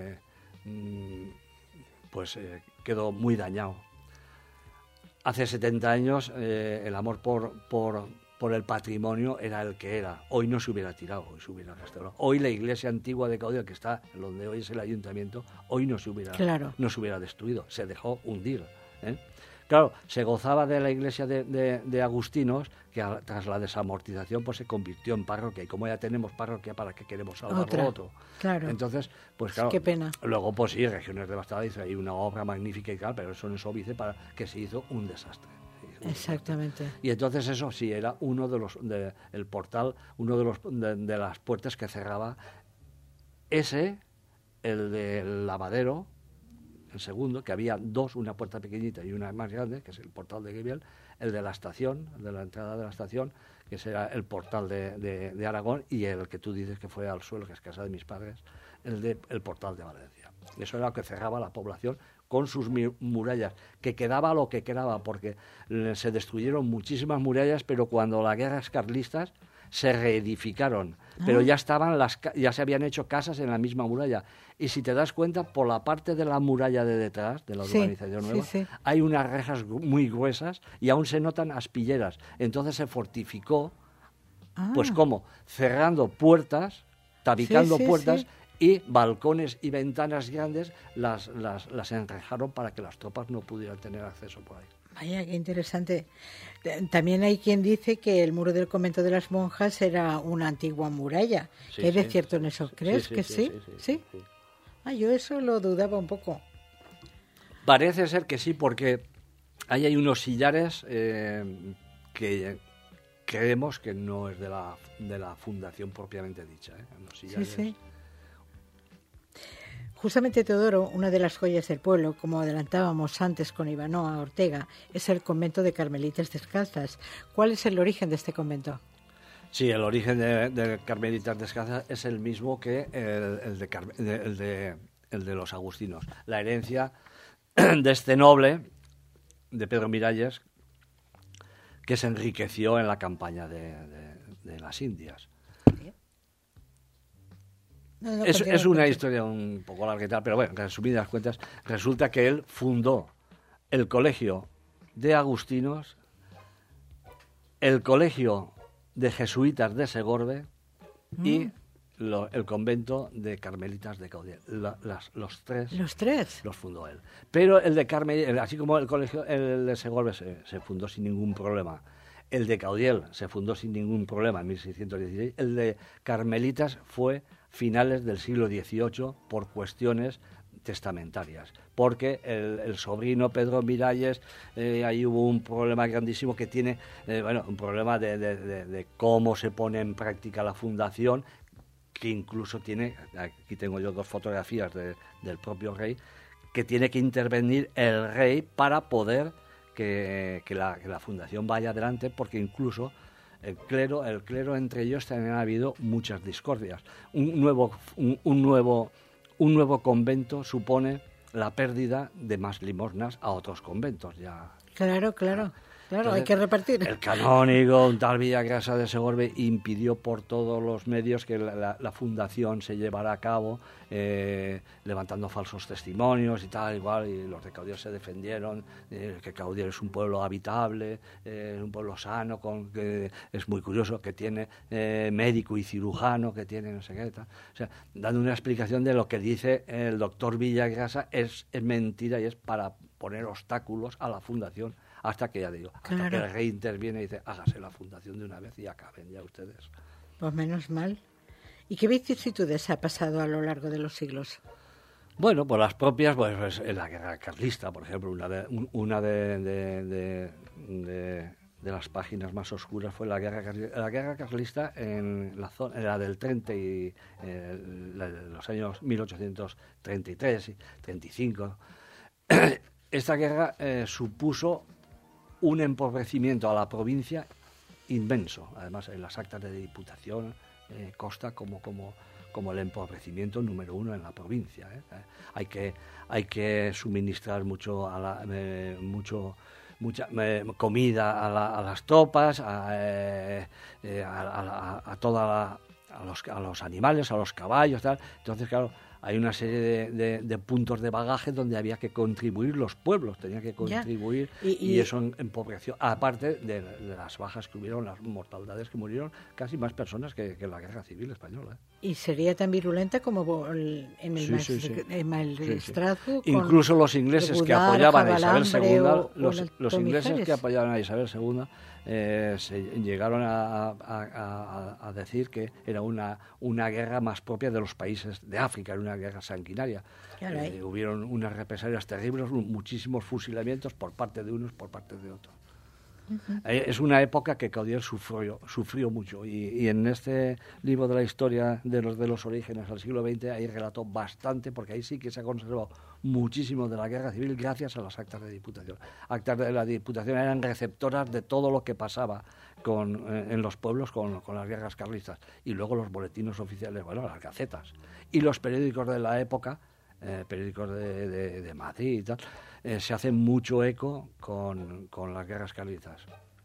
quedó muy dañado. Hace 70 años el amor por el patrimonio era el que era. Hoy no se hubiera tirado, hoy se hubiera restaurado. Hoy la iglesia antigua de Caudiel, que está donde hoy es el ayuntamiento, hoy no se hubiera destruido, se dejó hundir. Claro, se gozaba de la iglesia de agustinos, que tras la desamortización pues se convirtió en parroquia, y como ya tenemos parroquia, ¿para qué queremos salvar otro? Claro. Entonces, pues claro, qué pena. Luego pues sí, regiones devastadas, hay una obra magnífica y tal, pero eso no es óbice para que se hizo un desastre. Exactamente. Y entonces eso sí era uno de los el portal, uno de las puertas que cerraba ese, el del lavadero, el segundo, que había dos, una puerta pequeñita y una más grande, que es el portal de Guebiel, el de la estación, el de la entrada de la estación, que será el portal de Aragón, y el que tú dices que fue al suelo, que es casa de mis padres, el portal de Valencia. Eso era lo que cerraba la población con sus murallas, que quedaba lo que quedaba, porque se destruyeron muchísimas murallas, pero cuando las guerras carlistas se reedificaron, pero ya se habían hecho casas en la misma muralla. Y si te das cuenta, por la parte de la muralla de detrás, de la urbanización nueva, hay unas rejas muy gruesas y aún se notan aspilleras. Entonces se fortificó, pues ¿cómo? Cerrando puertas, tabicando puertas, y balcones y ventanas grandes las enrejaron para que las tropas no pudieran tener acceso por ahí. Vaya, qué interesante. También hay quien dice que el muro del convento de las monjas era una antigua muralla. ¿Qué hay de cierto en eso? ¿Crees que sí? Yo eso lo dudaba un poco. Parece ser que sí, porque ahí hay unos sillares que creemos que no es de la fundación propiamente dicha. Unos sillares. Justamente, Teodoro, una de las joyas del pueblo, como adelantábamos antes con Ivanoa Ortega, es el convento de Carmelitas Descalzas. ¿Cuál es el origen de este convento? Sí, el origen de Carmelitas Descalzas es el mismo que el de los agustinos. La herencia de este noble, de Pedro Miralles, que se enriqueció en la campaña de las Indias. Es una historia un poco larga y tal, pero bueno, en resumidas cuentas, resulta que él fundó el colegio de agustinos, el colegio de jesuitas de Segorbe y el convento de carmelitas de Caudiel. Los tres los fundó él. Pero el de Carmel, así como el de Segorbe se fundó sin ningún problema, el de Caudiel se fundó sin ningún problema en 1616, el de Carmelitas fue finales del siglo XVIII por cuestiones testamentarias, porque el sobrino Pedro Miralles, ahí hubo un problema grandísimo que tiene, un problema de cómo se pone en práctica la fundación, que incluso tiene, aquí tengo yo 2 fotografías del propio rey, que tiene que intervenir el rey para poder que la fundación vaya adelante, porque incluso el clero entre ellos también ha habido muchas discordias. Un nuevo convento supone la pérdida de más limosnas a otros conventos. Ya. Claro, entonces, hay que repartir. El canónigo, un tal Villagrasa de Segorbe, impidió por todos los medios que la fundación se llevara a cabo, levantando falsos testimonios y tal, igual, y los de Caudiel se defendieron, que Caudiel es un pueblo habitable, un pueblo sano, que es muy curioso, que tiene médico y cirujano, que tiene no sé qué tal. O sea, dando una explicación de lo que dice el doctor Villagrasa es mentira y es para poner obstáculos a la fundación, hasta que, ya digo, hasta que el rey interviene y dice, hágase la fundación de una vez y acaben ya ustedes. Pues menos mal. ¿Y qué vicisitudes ha pasado a lo largo de los siglos? Bueno, pues las propias, pues en la guerra carlista, por ejemplo, una de las páginas más oscuras fue la guerra carlista en la zona, la del 30 y los años 1833 y 35. Esta guerra supuso un empobrecimiento a la provincia inmenso. Además, en las actas de diputación consta como el empobrecimiento número 1 en la provincia. Hay que suministrar mucha comida a las tropas, a los animales, a los caballos, tal. Entonces, claro, hay una serie de puntos de bagaje donde había que contribuir los pueblos, tenían que contribuir y eso empobreció, aparte de las bajas que hubieron, las mortandades que murieron, casi más personas que en la guerra civil española. ¿Y sería tan virulenta como en el maestrazgo? Incluso los ingleses que apoyaban a Isabel II, los ingleses que apoyaban a Isabel II, se llegaron a decir que era una guerra más propia de los países de África, era una guerra sanguinaria. Hubieron unas represalias terribles, muchísimos fusilamientos por parte de unos, por parte de otros. Es una época que Caudiel sufrió mucho y en este libro de la historia de los orígenes al siglo XX ahí relató bastante, porque ahí sí que se ha conservado muchísimo de la guerra civil gracias a las actas de Diputación. Actas de la Diputación eran receptoras de todo lo que pasaba en los pueblos con las guerras carlistas, y luego los boletines oficiales, bueno, las gacetas y los periódicos de la época, periódicos de Madrid y tal, se hacen mucho eco con las guerras carlistas.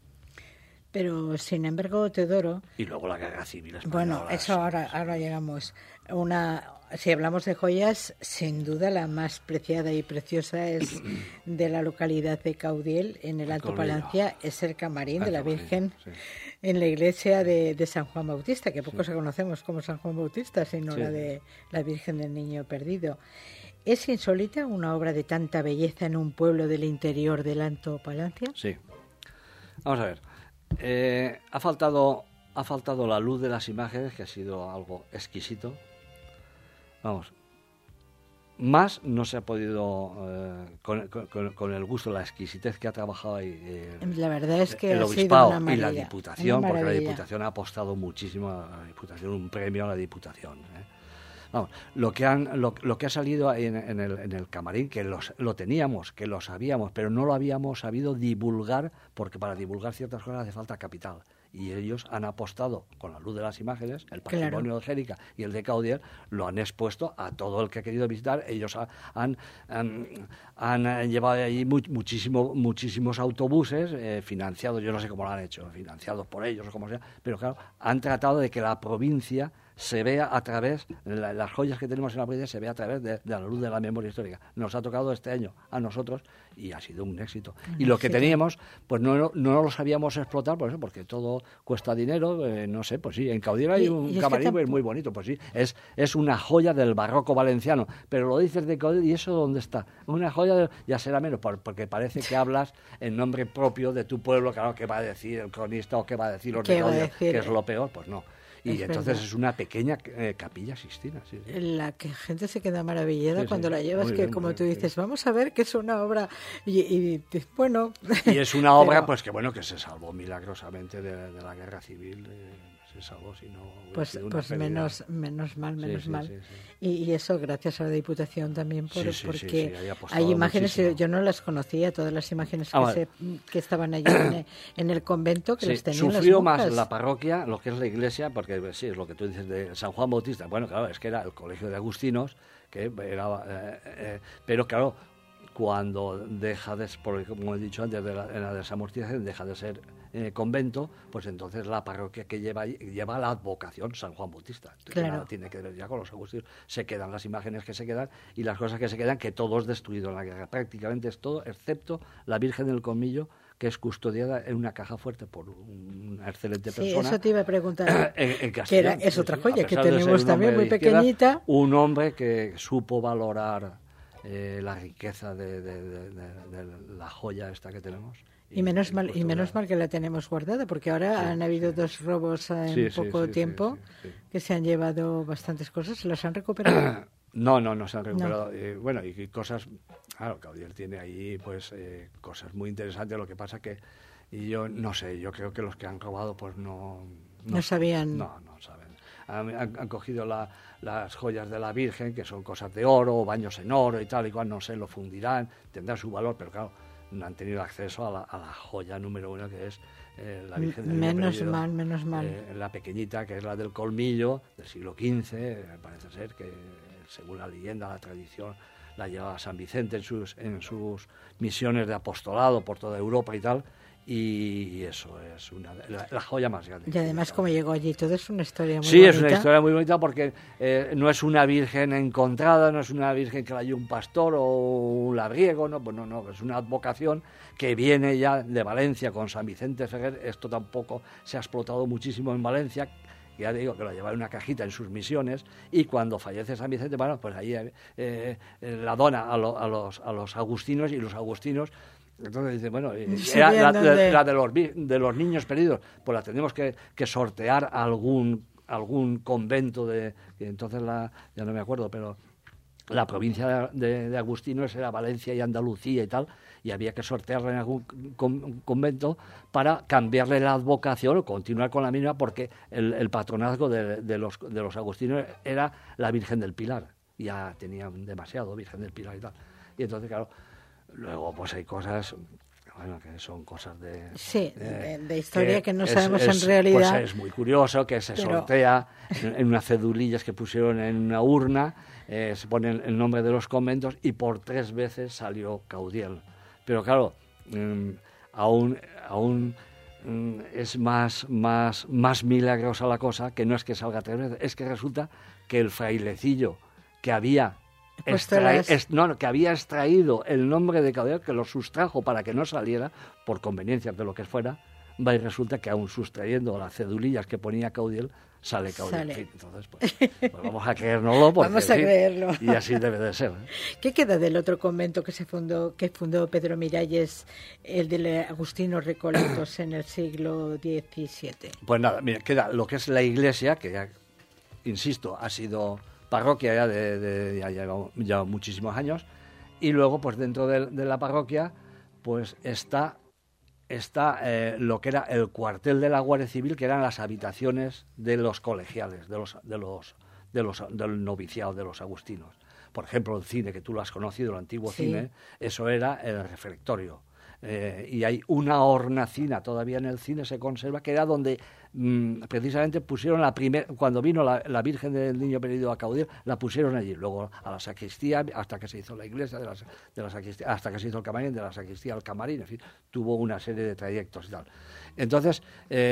Pero, sin embargo, Teodoro... Y luego la guerra civil española. Bueno, eso ahora llegamos. Si hablamos de joyas, sin duda la más preciada y preciosa es de la localidad de Caudiel, en el Alto Palancia, es el camarín de la Virgen, sí, en la iglesia de San Juan Bautista, que pocos conocemos como San Juan Bautista, sino la de la Virgen del Niño Perdido. ¿Es insólita una obra de tanta belleza en un pueblo del interior del Alto Palancia? Sí. Vamos a ver. Ha faltado la luz de las imágenes, que ha sido algo exquisito. Vamos. Más no se ha podido, con el gusto, la exquisitez que ha trabajado ahí la verdad es que el ha obispado sido una maravilla, y la Diputación, porque la maravilla. Diputación ha apostado muchísimo a la Diputación, un premio a la Diputación. Vamos, lo que ha salido ahí en el camarín, que lo teníamos, que lo sabíamos, pero no lo habíamos sabido divulgar, porque para divulgar ciertas cosas hace falta capital. Y ellos han apostado, con la luz de las imágenes, el patrimonio de Gérica y el de Caudiel, lo han expuesto a todo el que ha querido visitar. Ellos han llevado allí muchísimos autobuses financiados, yo no sé cómo lo han hecho, financiados por ellos o como sea, pero claro, han tratado de que la provincia se vea a través, las joyas que tenemos en la provincia se vea a través de la luz de la memoria histórica. Nos ha tocado este año a nosotros y ha sido un éxito. Y lo que teníamos, pues no lo sabíamos explotar, por eso, porque todo cuesta dinero, no sé, pues sí, en Caudiel hay un camarín muy bonito, pues sí, es una joya del barroco valenciano, pero lo dices de Caudiel, ¿y eso dónde está? Una joya, ya será menos, porque parece que hablas en nombre propio de tu pueblo, claro, ¿qué va a decir el cronista o qué va a decir los de Caudiel, que es lo peor? Pues no. Y entonces verdad. Es una pequeña capilla Sixtina. Sí. La que gente se queda maravillada cuando la llevas, que como tú dices, vamos a ver que es una obra y bueno... Y es una obra pues que se salvó milagrosamente de la guerra civil, se salvó, si no... Pues menos mal. Sí. Y eso gracias a la Diputación también, porque hay imágenes, muchísimo. Yo no las conocía, todas las imágenes que estaban allí en el convento, que las tenían sufrió las monjas. Más la parroquia, lo que es la iglesia, porque sí, es lo que tú dices de San Juan Bautista. Bueno, claro, es que era el colegio de agustinos, que era... pero claro, cuando deja de, porque como he dicho antes, en la desamortización deja de ser convento, pues entonces la parroquia que lleva la advocación San Juan Bautista. Claro. Tiene que ver ya con los agustinos. Se quedan las imágenes que se quedan y las cosas que se quedan, que todo es destruido en la guerra. Prácticamente es todo, excepto la Virgen del Colmillo, que es custodiada en una caja fuerte por una excelente persona. Sí, eso te iba a preguntar. En Castellón, es otra joya que tenemos también, muy pequeñita. Un hombre que supo valorar la riqueza de la joya esta que tenemos. Y menos mal que la tenemos guardada, porque ahora han habido 2 robos en poco tiempo que se han llevado bastantes cosas. ¿Se las han recuperado? No se han recuperado. No. Y cosas... Claro, Caudiel tiene ahí pues cosas muy interesantes. Lo que pasa que yo no sé, yo creo que los que han robado pues no sabían. No saben. Han cogido las joyas de la Virgen, que son cosas de oro, baños en oro y tal y cual, no sé, lo fundirán, tendrá su valor, pero claro, no han tenido acceso a la joya número 1, que es la Virgen del Niño Perdido. Menos mal. La pequeñita, que es la del Colmillo, del siglo XV, parece ser que, según la leyenda, la tradición, la llevaba San Vicente en sus misiones de apostolado por toda Europa y tal, y eso es la joya más grande. Y además, como llegó allí, todo es una historia muy bonita. Sí, es una historia muy bonita porque no es una virgen encontrada, no es una virgen que la halló un pastor o un labriego, no, es una advocación que viene ya de Valencia con San Vicente Ferrer. Esto tampoco se ha explotado muchísimo en Valencia, ya digo que lo lleva en una cajita en sus misiones, y cuando fallece San Vicente, pues ahí la dona a los agustinos, y los agustinos, entonces dice, era la de los niños perdidos, pues la tenemos que sortear a algún convento entonces ya no me acuerdo, pero la provincia de agustinos era Valencia y Andalucía y tal, y había que sortearla en algún convento para cambiarle la advocación o continuar con la misma, porque el patronazgo de los agustinos era la Virgen del Pilar. Ya tenían demasiado Virgen del Pilar y tal. Y entonces, claro, luego pues hay cosas... Bueno, que son cosas de... Sí, de historia que no sabemos en realidad. Pues es muy curioso que se sortea en unas cedulillas que pusieron en una urna, se pone el nombre de los conventos y por 3 veces salió Caudiel. Pero claro, aún es más milagrosa la cosa, que no es que salga 3 veces, es que resulta que el frailecillo que había... que había extraído el nombre de Caudiel, que lo sustrajo para que no saliera, por conveniencias de lo que fuera, y resulta que aún sustrayendo las cedulillas que ponía Caudiel, sale Caudiel. En fin, entonces, pues vamos a creérnoslo, porque, vamos a creerlo. Y así debe de ser. ¿Qué queda del otro convento que fundó Pedro Miralles, el de Agustinos Recoletos en el siglo XVII? Pues nada, mira, queda lo que es la iglesia, que ya, insisto, ha sido... parroquia ya ya muchísimos años, y luego pues dentro de la parroquia pues está lo que era el cuartel de la Guardia Civil, que eran las habitaciones de los colegiales, del noviciado de los agustinos. Por ejemplo, el cine, que tú lo has conocido, el antiguo cine, eso era el refectorio. Y hay una hornacina todavía en el cine, se conserva, que era donde precisamente pusieron cuando vino la Virgen del Niño Perdido a Caudiel, la pusieron allí. Luego a la sacristía, hasta que se hizo la iglesia de la sacristía, hasta que se hizo el camarín, de la sacristía al camarín, en fin, tuvo una serie de trayectos y tal. Entonces,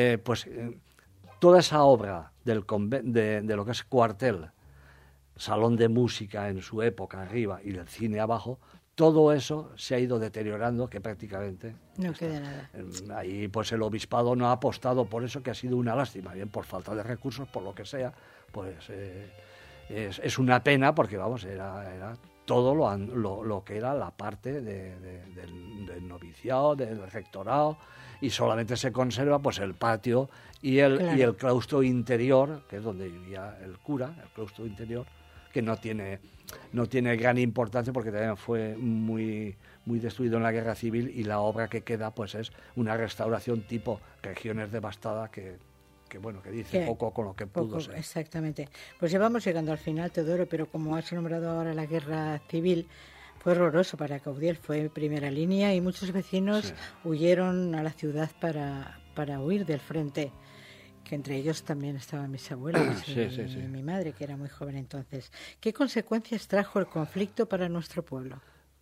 toda esa obra de lo que es cuartel, salón de música en su época arriba y el cine abajo, todo eso se ha ido deteriorando, que prácticamente no queda nada. Ahí pues el obispado no ha apostado por eso, que ha sido una lástima, bien por falta de recursos, por lo que sea, pues es una pena, porque vamos, era todo lo que era la parte del noviciado, del rectorado, y solamente se conserva pues el patio y el claustro interior, que es donde vivía el cura, el claustro interior, que no tiene gran importancia porque también fue muy destruido en la Guerra Civil, y la obra que queda pues es una restauración tipo regiones devastadas que dice poco con lo que pudo ser. Exactamente. Pues ya vamos llegando al final, Teodoro, pero como has nombrado ahora la Guerra Civil, fue horroroso para Caudiel, fue primera línea y muchos vecinos huyeron a la ciudad para huir del frente, que entre ellos también estaban mis abuelos y mi madre, que era muy joven entonces. ¿Qué consecuencias trajo el conflicto para nuestro pueblo?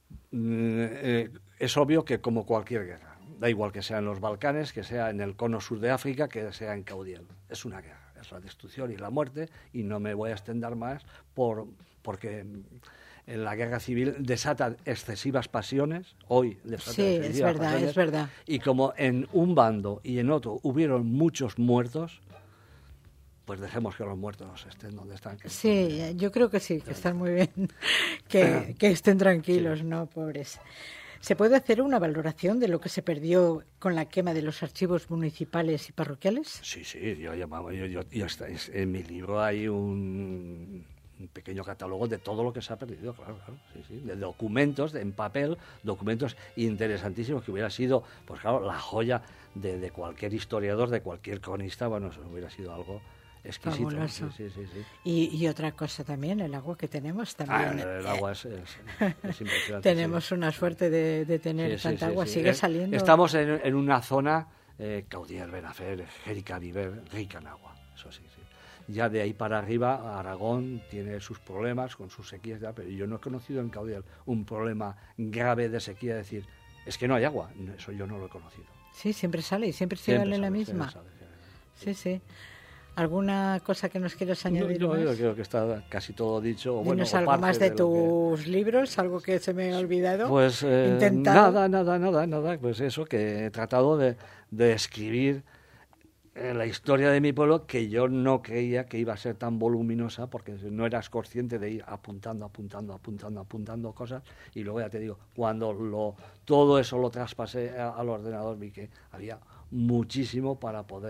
Es obvio que, como cualquier guerra, da igual que sea en los Balcanes, que sea en el cono sur de África, que sea en Caudiel, es una guerra, es la destrucción y la muerte, y no me voy a extender más porque en la guerra civil desata excesivas pasiones, es verdad. Y como en un bando y en otro hubieron muchos muertos, pues dejemos que los muertos estén donde están. Yo creo que sí, que están muy bien, que estén tranquilos, ¿no? Pobres. ¿Se puede hacer una valoración de lo que se perdió con la quema de los archivos municipales y parroquiales? Sí, yo en mi libro hay un pequeño catálogo de todo lo que se ha perdido, claro, de documentos en papel, documentos interesantísimos, que hubiera sido, pues claro, la joya de cualquier historiador, de cualquier cronista, bueno, eso hubiera sido algo exquisito. Fabuloso. Sí. Y otra cosa también, el agua que tenemos también. El agua es impresionante. Tenemos una suerte de tener tanta agua, sigue saliendo. Estamos en una zona, Caudiel, Benafer, Jérica, Viver, rica en agua, eso sí. Ya de ahí para arriba, Aragón tiene sus problemas con sus sequías, pero yo no he conocido en Caudiel un problema grave de sequía, decir, es que no hay agua, eso yo no lo he conocido. Sí, siempre sale y siempre sale la misma. Sí. ¿Alguna cosa que nos quieras añadir más? Yo creo que está casi todo dicho. Dinos algo más de tus libros, algo que se me ha olvidado. Pues nada, pues eso, que he tratado de escribir la historia de mi pueblo, que yo no creía que iba a ser tan voluminosa, porque no eras consciente de ir apuntando cosas, y luego ya te digo, cuando todo eso lo traspasé al ordenador, vi que había muchísimo para poder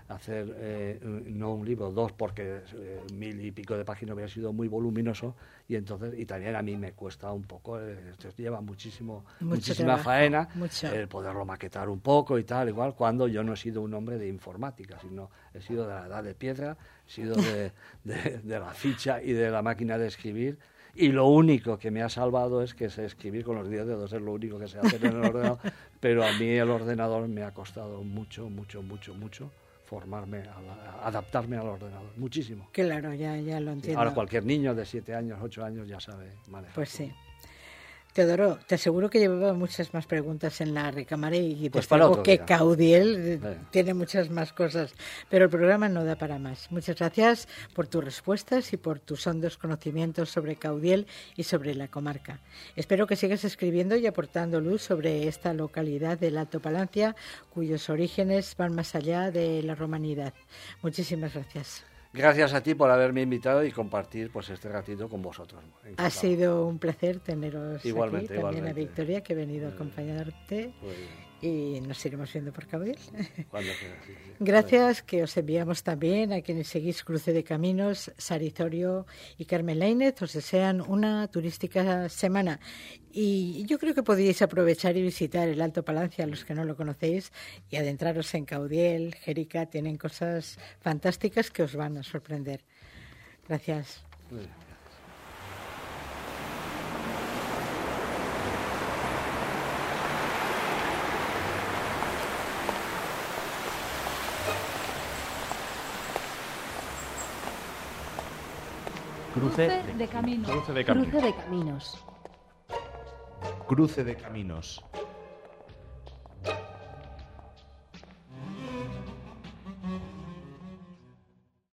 hacer no un libro, 2, porque 1000 y pico de páginas hubiera sido muy voluminoso, y también a mí me cuesta un poco, esto lleva muchísima trabajo, faena, mucho. el poderlo maquetar un poco y tal, igual, cuando yo no he sido un hombre de informática, sino he sido de la edad de piedra, he sido de la ficha y de la máquina de escribir. Y lo único que me ha salvado es que sé escribir con los 10 dedos, es lo único que sé hacer en el ordenador. Pero a mí el ordenador me ha costado mucho formarme, adaptarme al ordenador, muchísimo. Claro, ya lo entiendo. Ahora cualquier niño de 7 años, 8 años ya sabe manejar. Pues sí. Teodoro, te aseguro que llevaba muchas más preguntas en la recámara y pues desde que Caudiel tiene muchas más cosas, pero el programa no da para más. Muchas gracias por tus respuestas y por tus hondos conocimientos sobre Caudiel y sobre la comarca. Espero que sigas escribiendo y aportando luz sobre esta localidad del Alto Palancia, cuyos orígenes van más allá de la romanidad. Muchísimas gracias. Gracias a ti por haberme invitado y compartir pues este ratito con vosotros. Encantado. Ha sido un placer teneros igualmente, aquí, también igualmente. a Victoria, que ha venido a acompañarte, y nos iremos viendo por Caudiel. Cuando quieras, sí. Gracias, que os enviamos también a quienes seguís Cruce de Caminos, Saritorio y Carmen Lainez. Os desean una turística semana. Y yo creo que podéis aprovechar y visitar el Alto Palancia, a los que no lo conocéis, y adentraros en Caudiel, Jerica. Tienen cosas fantásticas que os van a sorprender. Gracias. Cruce de caminos. Cruce de caminos. Cruce de caminos. Cruce de caminos.